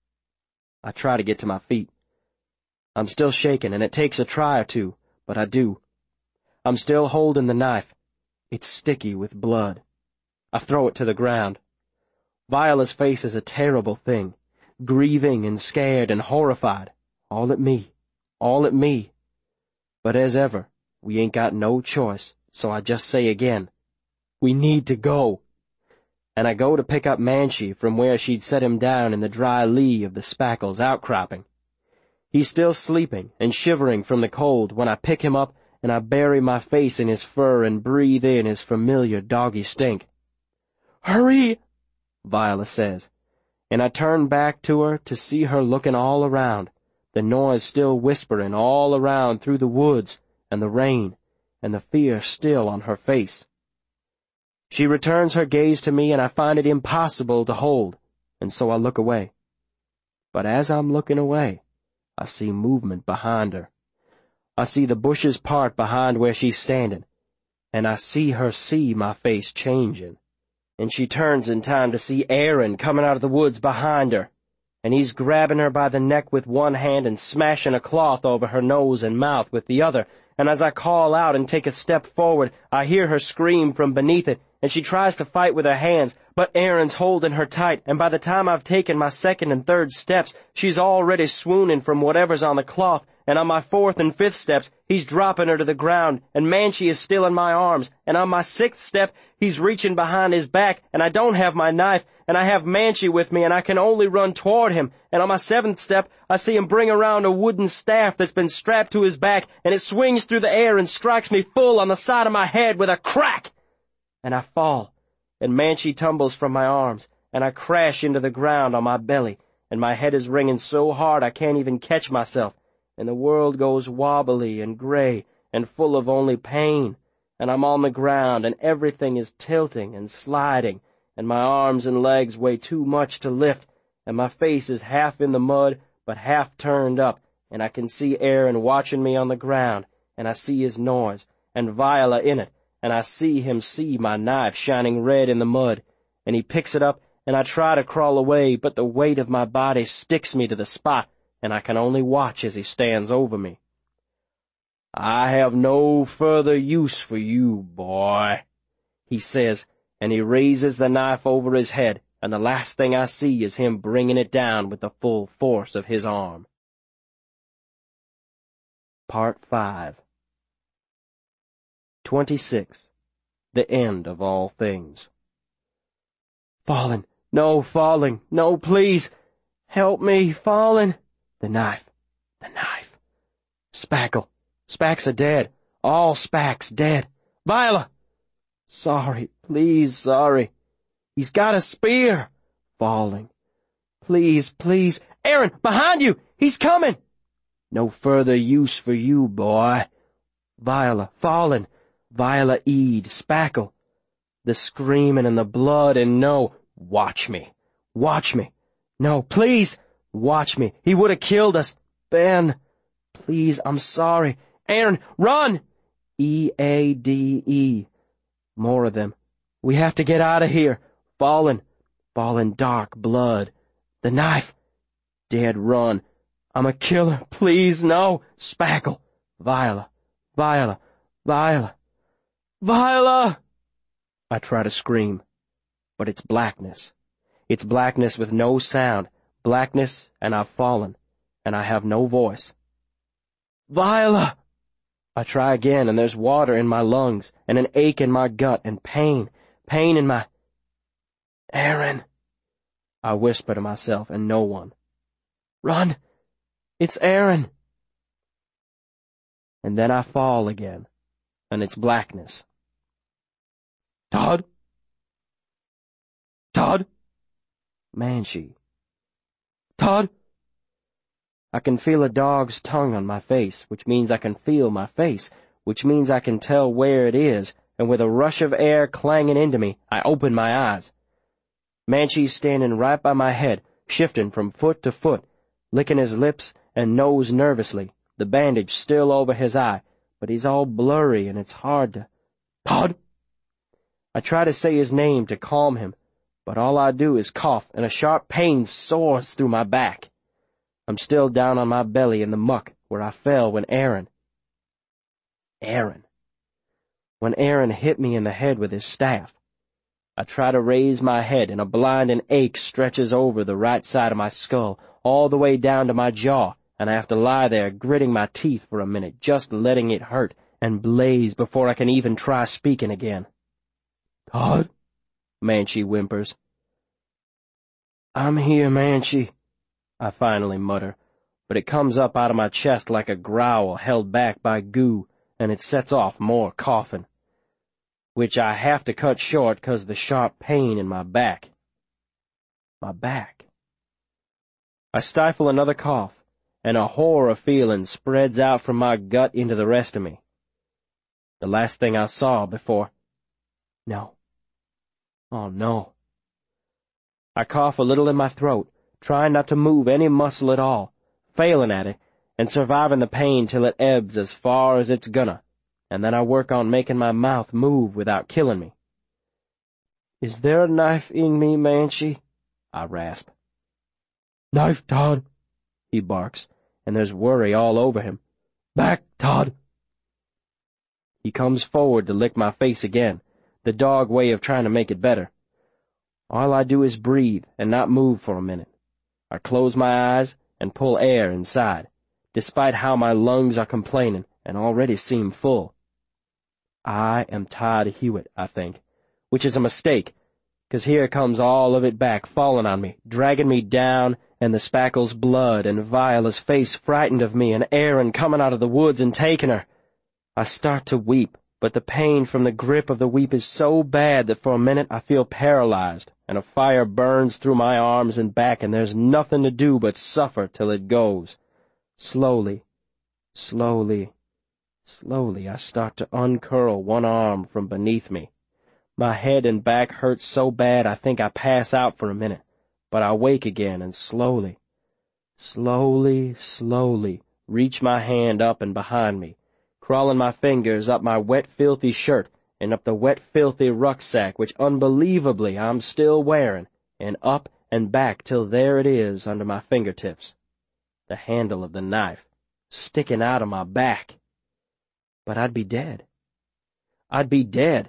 I try to get to my feet. I'm still shaking, and it takes a try or two, but I do. I'm still holding the knife. It's sticky with blood. I throw it to the ground. Viola's face is a terrible thing, grieving and scared and horrified. All at me. All at me. But as ever, we ain't got no choice, so I just say again, we need to go. And I go to pick up Manshee from where she'd set him down in the dry lee of the Spackle's outcropping. He's still sleeping and shivering from the cold when I pick him up and I bury my face in his fur and breathe in his familiar doggy stink. Hurry, Viola says, and I turn back to her to see her looking all around, the noise still whispering all around through the woods and the rain, and the fear still on her face. She returns her gaze to me, and I find it impossible to hold, and so I look away. But as I'm looking away, I see movement behind her. I see the bushes part behind where she's standing, and I see her see my face changing. And she turns in time to see Aaron coming out of the woods behind her, and he's grabbing her by the neck with one hand and smashing a cloth over her nose and mouth with the other, and as I call out and take a step forward, I hear her scream from beneath it, and she tries to fight with her hands, but Aaron's holding her tight, and by the time I've taken my second and third steps, she's already swooning from whatever's on the cloth, and on my fourth and fifth steps, he's dropping her to the ground, and Manshee is still in my arms, and on my sixth step, he's reaching behind his back, and I don't have my knife, and I have Manshee with me, and I can only run toward him, and on my seventh step, I see him bring around a wooden staff that's been strapped to his back, and it swings through the air and strikes me full on the side of my head with a crack. And I fall, and Manshee tumbles from my arms, and I crash into the ground on my belly, and my head is ringing so hard I can't even catch myself, and the world goes wobbly and gray and full of only pain, and I'm on the ground, and everything is tilting and sliding, and my arms and legs weigh too much to lift, and my face is half in the mud but half turned up, and I can see Aaron watching me on the ground, and I see his noise, and Viola in it, and I see him see my knife shining red in the mud, and he picks it up, and I try to crawl away, but the weight of my body sticks me to the spot, and I can only watch as he stands over me. "I have no further use for you, boy," he says, and he raises the knife over his head, and the last thing I see is him bringing it down with the full force of his arm. Part 5. 26. The End of All Things. "Falling, no, falling, no, please, help me, falling." The knife, the knife. "Spackle, Spack's a dead, all Spack's dead. Viola!" "Sorry, please, sorry. He's got a spear." Falling. "Please, please, Aaron, behind you, he's coming." "No further use for you, boy." Viola, falling. Viola Eade, Spackle. The screaming and the blood, and no, watch me, watch me. "No, please, watch me. He would have killed us. Ben, please, I'm sorry. Aaron, run!" EADE. More of them. "We have to get out of here." Falling. Falling dark blood. The knife. "Dead, run. I'm a killer. Please, no." Spackle. Viola. Viola. Viola. Viola! I try to scream, but it's blackness. It's blackness with no sound. Blackness, and I've fallen, and I have no voice. "Viola!" I try again, and there's water in my lungs, and an ache in my gut, and pain in my... "Aaron!" I whisper to myself, and no one. "Run! It's Aaron!" And then I fall again, and it's blackness. "Todd? Todd?" Manshee. "Todd?" I can feel a dog's tongue on my face, which means I can feel my face, which means I can tell where it is, and with a rush of air clanging into me, I open my eyes. Manshee's standing right by my head, shifting from foot to foot, licking his lips and nose nervously, the bandage still over his eye, but he's all blurry and it's hard to... "Todd!" I try to say his name to calm him, but all I do is cough, and a sharp pain soars through my back. I'm still down on my belly in the muck where I fell when Aaron hit me in the head with his staff. I try to raise my head, and a blinding ache stretches over the right side of my skull, all the way down to my jaw, and I have to lie there gritting my teeth for a minute, just letting it hurt and blaze before I can even try speaking again. "Todd?" Manshee whimpers. "I'm here, Manshee," I finally mutter, but it comes up out of my chest like a growl held back by goo, and it sets off more coughing, which I have to cut short 'cause the sharp pain in my back. My back. I stifle another cough, and a horror feeling spreads out from my gut into the rest of me. The last thing I saw before... No. Oh, no. I cough a little in my throat, trying not to move any muscle at all, failing at it, and surviving the pain till it ebbs as far as it's gonna, and then I work on making my mouth move without killing me. "Is there a knife in me, Manshee?" I rasp. "Knife, Todd," he barks, and there's worry all over him. "Back, Todd." He comes forward to lick my face again, the dog way of trying to make it better. All I do is breathe and not move for a minute. I close my eyes and pull air inside, despite how my lungs are complaining and already seem full. I am Todd Hewitt, I think, which is a mistake, 'cause here comes all of it back, falling on me, dragging me down, and the Spackle's blood, and Viola's face frightened of me, and Aaron coming out of the woods and taking her. I start to weep, but the pain from the grip of the weep is so bad that for a minute I feel paralyzed, and a fire burns through my arms and back, and there's nothing to do but suffer till it goes. Slowly, Slowly, slowly, I start to uncurl one arm from beneath me. My head and back hurt so bad I think I pass out for a minute, but I wake again and slowly, slowly reach my hand up and behind me, crawling my fingers up my wet, filthy shirt and up the wet, filthy rucksack which unbelievably I'm still wearing, and up and back till there it is under my fingertips. The handle of the knife sticking out of my back. But I'd be dead. I'd be dead.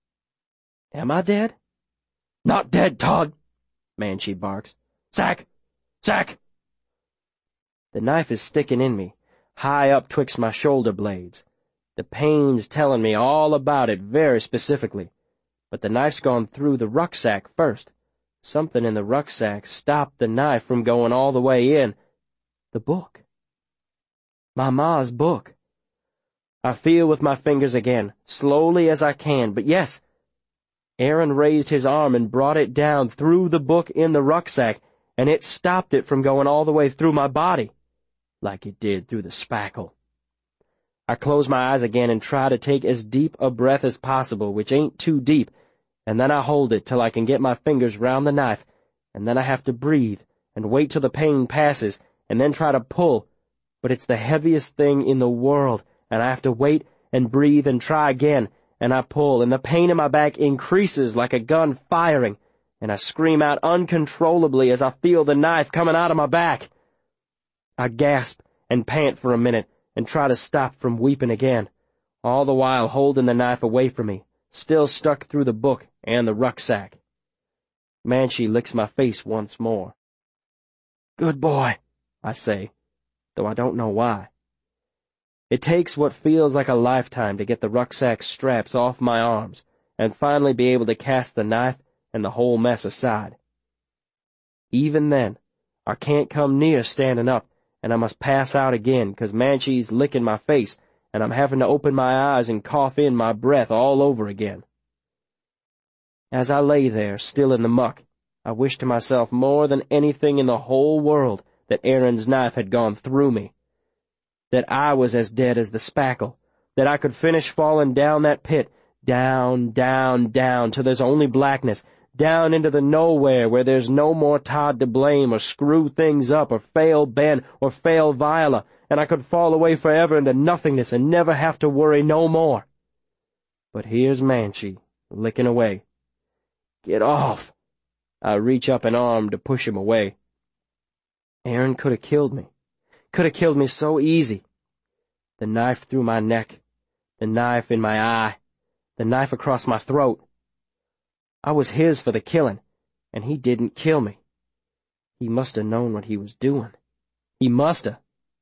Am I dead? Not dead, Todd, Manshee barks. Zack! Zack! The knife is sticking in me, high up twixt my shoulder blades. The pain's telling me all about it very specifically. But the knife's gone through the rucksack first. Something in the rucksack stopped the knife from going all the way in. The book. My ma's book. I feel with my fingers again, slowly as I can, but yes, Aaron raised his arm and brought it down through the book in the rucksack, and it stopped it from going all the way through my body, like it did through the spackle. I close my eyes again and try to take as deep a breath as possible, which ain't too deep, and then I hold it till I can get my fingers round the knife, and then I have to breathe and wait till the pain passes, and then try to pull, but it's the heaviest thing in the world, and I have to wait and breathe and try again, and I pull, and the pain in my back increases like a gun firing, and I scream out uncontrollably as I feel the knife coming out of my back. I gasp and pant for a minute and try to stop from weeping again, all the while holding the knife away from me, still stuck through the book and the rucksack. Manshee licks my face once more. Good boy, I say, though I don't know why. It takes what feels like a lifetime to get the rucksack straps off my arms and finally be able to cast the knife and the whole mess aside. Even then, I can't come near standing up, and I must pass out again 'cause Manshee's licking my face, and I'm having to open my eyes and cough in my breath all over again. As I lay there, still in the muck, I wished to myself more than anything in the whole world that Aaron's knife had gone through me, that I was as dead as the spackle, that I could finish falling down that pit, down, down, down, till there's only blackness, down into the nowhere where there's no more Todd to blame or screw things up or fail Ben or fail Viola, and I could fall away forever into nothingness and never have to worry no more. But here's Manshee, licking away. Get off! I reach up an arm to push him away. Aaron could have killed me. Could have killed me so easy. The knife through my neck, the knife in my eye, the knife across my throat. I was his for the killing, and he didn't kill me. He must have known what he was doing. He must have.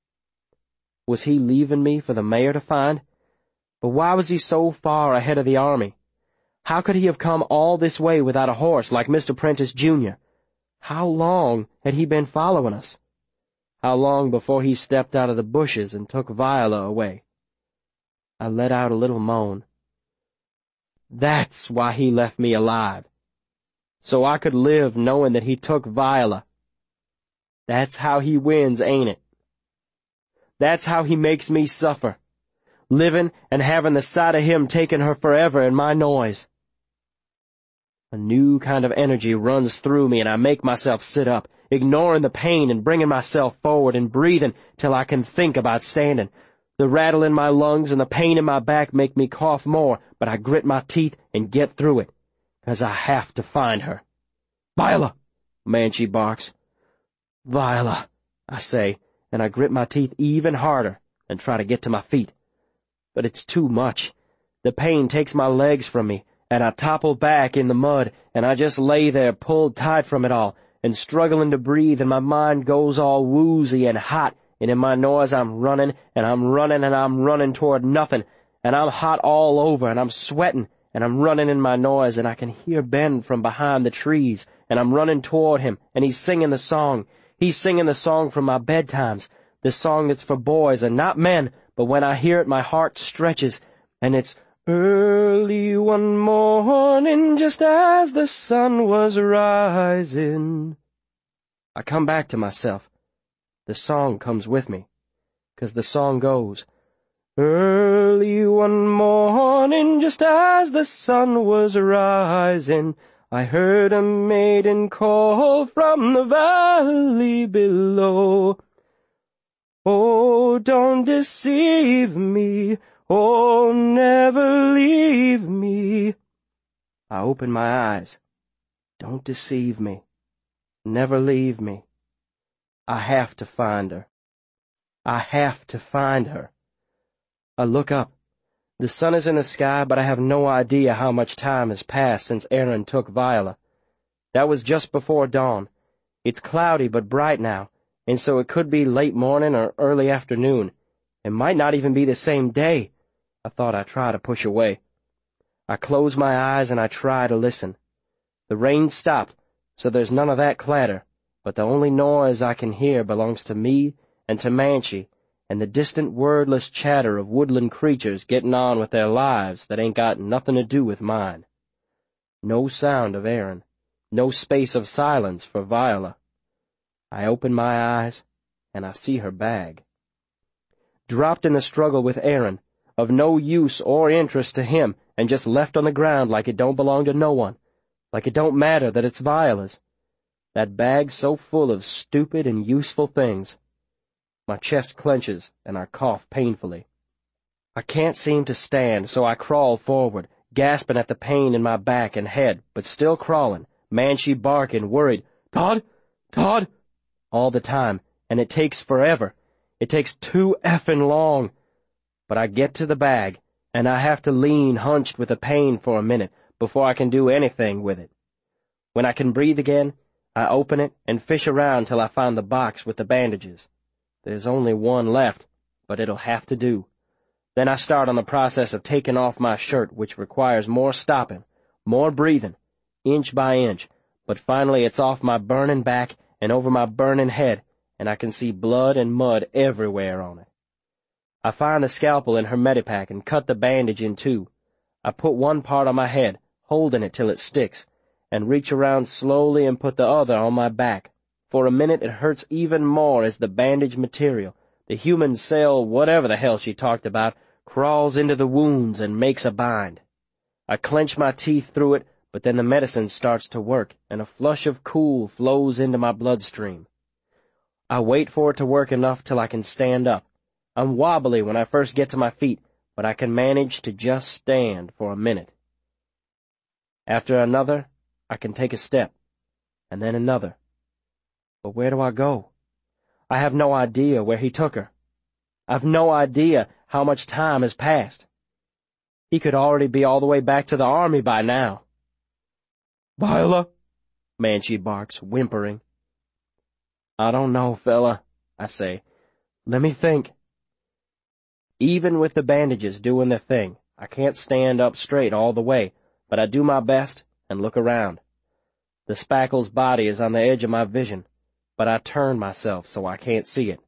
Was he leaving me for the mayor to find? But why was he so far ahead of the army? How could he have come all this way without a horse like Mr. Prentice, Jr.? How long had he been following us? How long before he stepped out of the bushes and took Viola away? I let out a little moan. That's why he left me alive. So I could live knowing that he took Viola. That's how he wins, ain't it? That's how he makes me suffer. Living and having the sight of him taking her forever in my noise. A new kind of energy runs through me and I make myself sit up, ignoring the pain and bringing myself forward and breathing till I can think about standing. The rattle in my lungs and the pain in my back make me cough more, but I grit my teeth and get through it, 'cause I have to find her. Viola! Manshee barks. Viola, I say, and I grit my teeth even harder and try to get to my feet. But it's too much. The pain takes my legs from me, and I topple back in the mud, and I just lay there pulled tight from it all, and struggling to breathe, and my mind goes all woozy and hot, and in my noise I'm running, and I'm running, and I'm running toward nothing, and I'm hot all over, and I'm sweating, and I'm running in my noise, and I can hear Ben from behind the trees, and I'm running toward him, and he's singing the song. He's singing the song from my bedtimes, the song that's for boys and not men, but when I hear it my heart stretches, and it's early one morning just as the sun was rising. I come back to myself. The song comes with me. 'cause the song goes, "Early one morning, just as the sun was rising, I heard a maiden call from the valley below. Oh, don't deceive me, oh, never leave me." I open my eyes. Don't deceive me. Never leave me. I have to find her. I have to find her. I look up. The sun is in the sky, but I have no idea how much time has passed since Aaron took Viola. That was just before dawn. It's cloudy but bright now, and so it could be late morning or early afternoon. It might not even be the same day, a thought I try to push away. I close my eyes and I try to listen. The rain stopped, so there's none of that clatter, but the only noise I can hear belongs to me and to Manchee, and the distant wordless chatter of woodland creatures getting on with their lives that ain't got nothing to do with mine. No sound of Aaron, no space of silence for Viola. I open my eyes, and I see her bag. Dropped in the struggle with Aaron, of no use or interest to him, and just left on the ground like it don't belong to no one, like it don't matter that it's Viola's. That bag so full of stupid and useful things. My chest clenches, and I cough painfully. I can't seem to stand, so I crawl forward, gasping at the pain in my back and head, but still crawling, Manchee barking, worried, "Todd! Todd!" all the time, and it takes forever. It takes too effing long. But I get to the bag, and I have to lean hunched with the pain for a minute before I can do anything with it. When I can breathe again, I open it and fish around till I find the box with the bandages. There's only one left, but it'll have to do. Then I start on the process of taking off my shirt, which requires more stopping, more breathing, inch by inch, but finally it's off my burning back and over my burning head, and I can see blood and mud everywhere on it. I find the scalpel in her medipack and cut the bandage in two. I put one part on my head, holding it till it sticks, and reach around slowly and put the other on my back. For a minute it hurts even more as the bandage material, the human cell whatever the hell she talked about, crawls into the wounds and makes a bind. I clench my teeth through it, but then the medicine starts to work, and a flush of cool flows into my bloodstream. I wait for it to work enough till I can stand up. I'm wobbly when I first get to my feet, but I can manage to just stand for a minute. After another, I can take a step, and then another. But where do I go? I have no idea where he took her. I've no idea how much time has passed. He could already be all the way back to the army by now. "Viola," Manchee barks, whimpering. "I don't know, fella," I say. "Let me think." Even with the bandages doing their thing, I can't stand up straight all the way, but I do my best and look around. The spackle's body is on the edge of my vision, but I turn myself so I can't see it.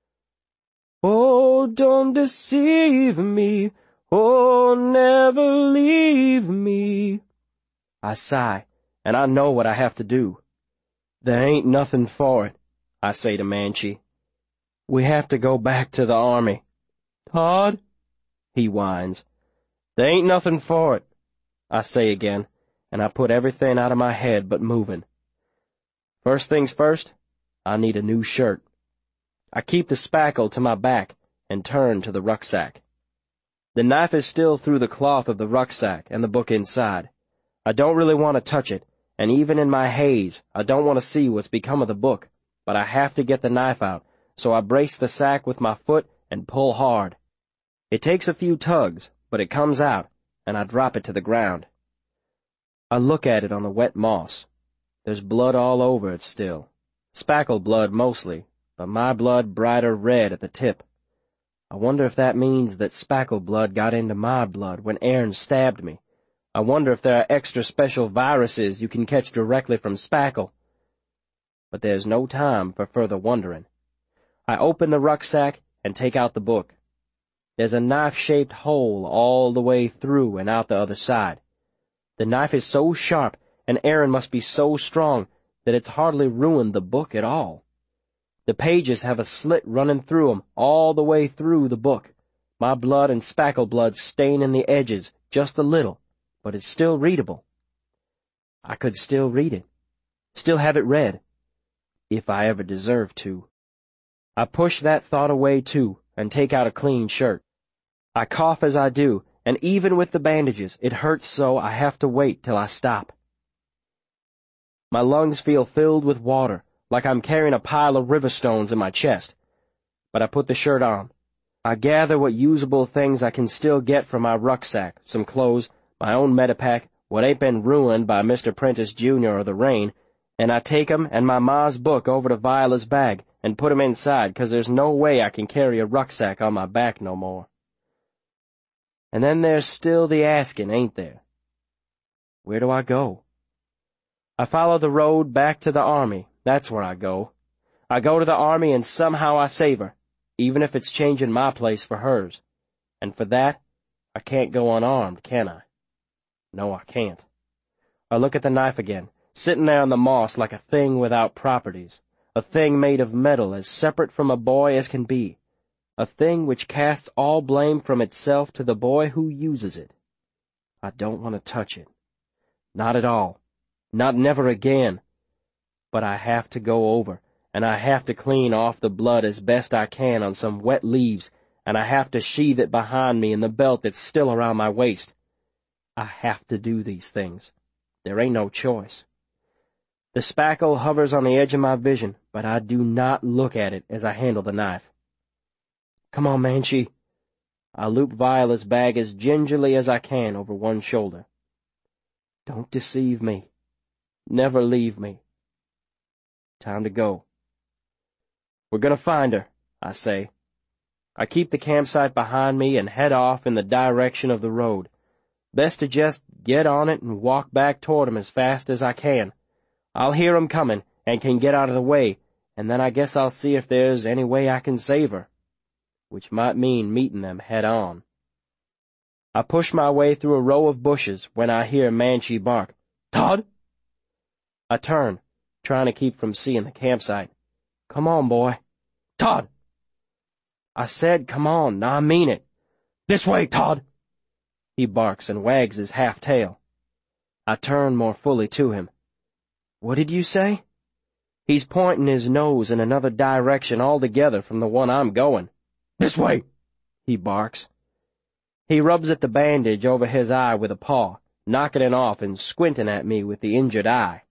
"Oh, don't deceive me, oh, never leave me." I sigh, and I know what I have to do. "There ain't nothing for it," I say to Manchee. "We have to go back to the army." "Todd," he whines. "There ain't nothing for it," I say again, and I put everything out of my head but moving. First things first, I need a new shirt. I keep the spackle to my back and turn to the rucksack. The knife is still through the cloth of the rucksack and the book inside. I don't really want to touch it, and even in my haze, I don't want to see what's become of the book, but I have to get the knife out, so I brace the sack with my foot and pull hard. It takes a few tugs, but it comes out, and I drop it to the ground. I look at it on the wet moss. There's blood all over it still. Spackle blood mostly, but my blood brighter red at the tip. I wonder if that means that spackle blood got into my blood when Aaron stabbed me. I wonder if there are extra special viruses you can catch directly from spackle. But there's no time for further wondering. I open the rucksack and take out the book. There's a knife-shaped hole all the way through and out the other side. The knife is so sharp, and Aaron must be so strong, that it's hardly ruined the book at all. The pages have a slit running through 'em all the way through the book. My blood and spackle blood staining the edges just a little, but it's still readable. I could still read it, still have it read, if I ever deserve to. I push that thought away, too, and take out a clean shirt. I cough as I do, and even with the bandages, it hurts so I have to wait till I stop. My lungs feel filled with water, like I'm carrying a pile of river stones in my chest. But I put the shirt on. I gather what usable things I can still get from my rucksack, some clothes, my own medipack, what ain't been ruined by Mr. Prentice Jr. or the rain, and I take 'em and my ma's book over to Viola's bag and put 'em inside, 'cause there's no way I can carry a rucksack on my back no more. And then there's still the asking, ain't there? Where do I go? I follow the road back to the army. That's where I go. I go to the army and somehow I save her, even if it's changing my place for hers. And for that, I can't go unarmed, can I? No, I can't. I look at the knife again, sitting there on the moss like a thing without properties, a thing made of metal as separate from a boy as can be, a thing which casts all blame from itself to the boy who uses it. I don't want to touch it. Not at all. Not never again. But I have to go over, and I have to clean off the blood as best I can on some wet leaves, and I have to sheathe it behind me in the belt that's still around my waist. I have to do these things. There ain't no choice. The spackle hovers on the edge of my vision, but I do not look at it as I handle the knife. Come on, Manshee. I loop Viola's bag as gingerly as I can over one shoulder. Don't deceive me. Never leave me. Time to go. We're gonna find her, I say. I keep the campsite behind me and head off in the direction of the road. Best to just get on it and walk back toward 'em as fast as I can. I'll hear 'em coming and can get out of the way, and then I guess I'll see if there's any way I can save her, which might mean meeting them head on. I push my way through a row of bushes when I hear Manshee bark, "Todd!" I turn, trying to keep from seeing the campsite. "Come on, boy." "Todd!" I said come on, now I mean it. "This way, Todd!" He barks and wags his half-tail. I turn more fully to him. "What did you say?" He's pointing his nose in another direction altogether from the one I'm going. "This way!" he barks. He rubs at the bandage over his eye with a paw, knocking it off and squinting at me with the injured eye.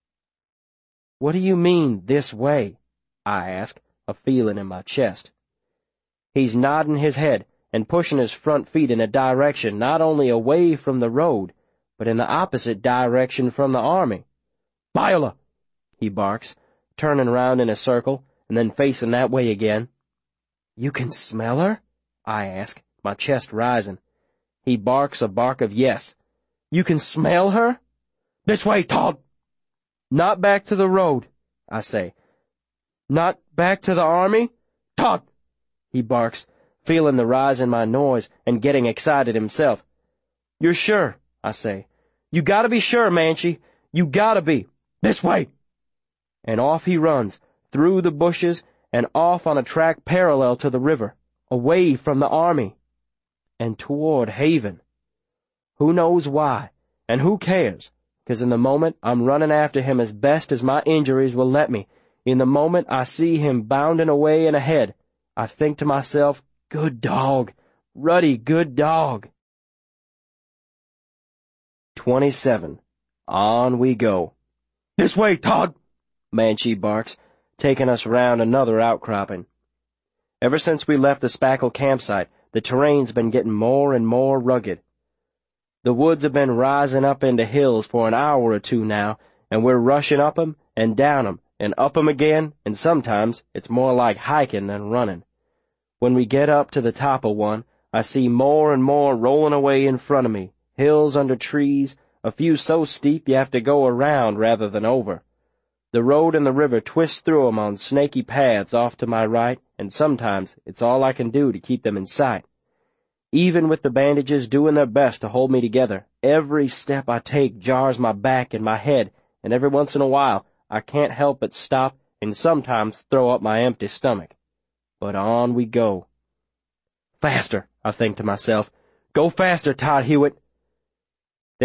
"What do you mean, this way?" I ask, a feeling in my chest. He's nodding his head and pushing his front feet in a direction not only away from the road, but in the opposite direction from the army. "Viola!" he barks, turning around in a circle and then facing that way again. "You can smell her?" I ask, my chest rising. He barks a bark of yes. "You can smell her?" "This way, Todd!" "Not back to the road," I say. "Not back to the army?" "Todd!" he barks, feeling the rise in my noise and getting excited himself. "You're sure?" I say. "You gotta be sure, Manshee. You gotta be. This way!" And off he runs, through the bushes and off on a track parallel to the river, away from the army, and toward Haven. Who knows why, and who cares? 'Cause in the moment I'm running after him as best as my injuries will let me. In the moment I see him bounding away and ahead, I think to myself, good dog, Ruddy, good dog. 27. On we go. "This way, Todd!" Manshee barks, taking us round another outcropping. Ever since we left the spackle campsite, the terrain's been getting more and more rugged. The woods have been rising up into hills for an hour or two now, and we're rushing up 'em and down 'em and up 'em again, and sometimes it's more like hiking than running. When we get up to the top of one, I see more and more rolling away in front of me, hills under trees, a few so steep you have to go around rather than over. The road and the river twist through 'em on snaky paths off to my right, and sometimes it's all I can do to keep them in sight. Even with the bandages doing their best to hold me together, every step I take jars my back and my head, and every once in a while I can't help but stop and sometimes throw up my empty stomach. But on we go. Faster, I think to myself. Go faster, Todd Hewitt.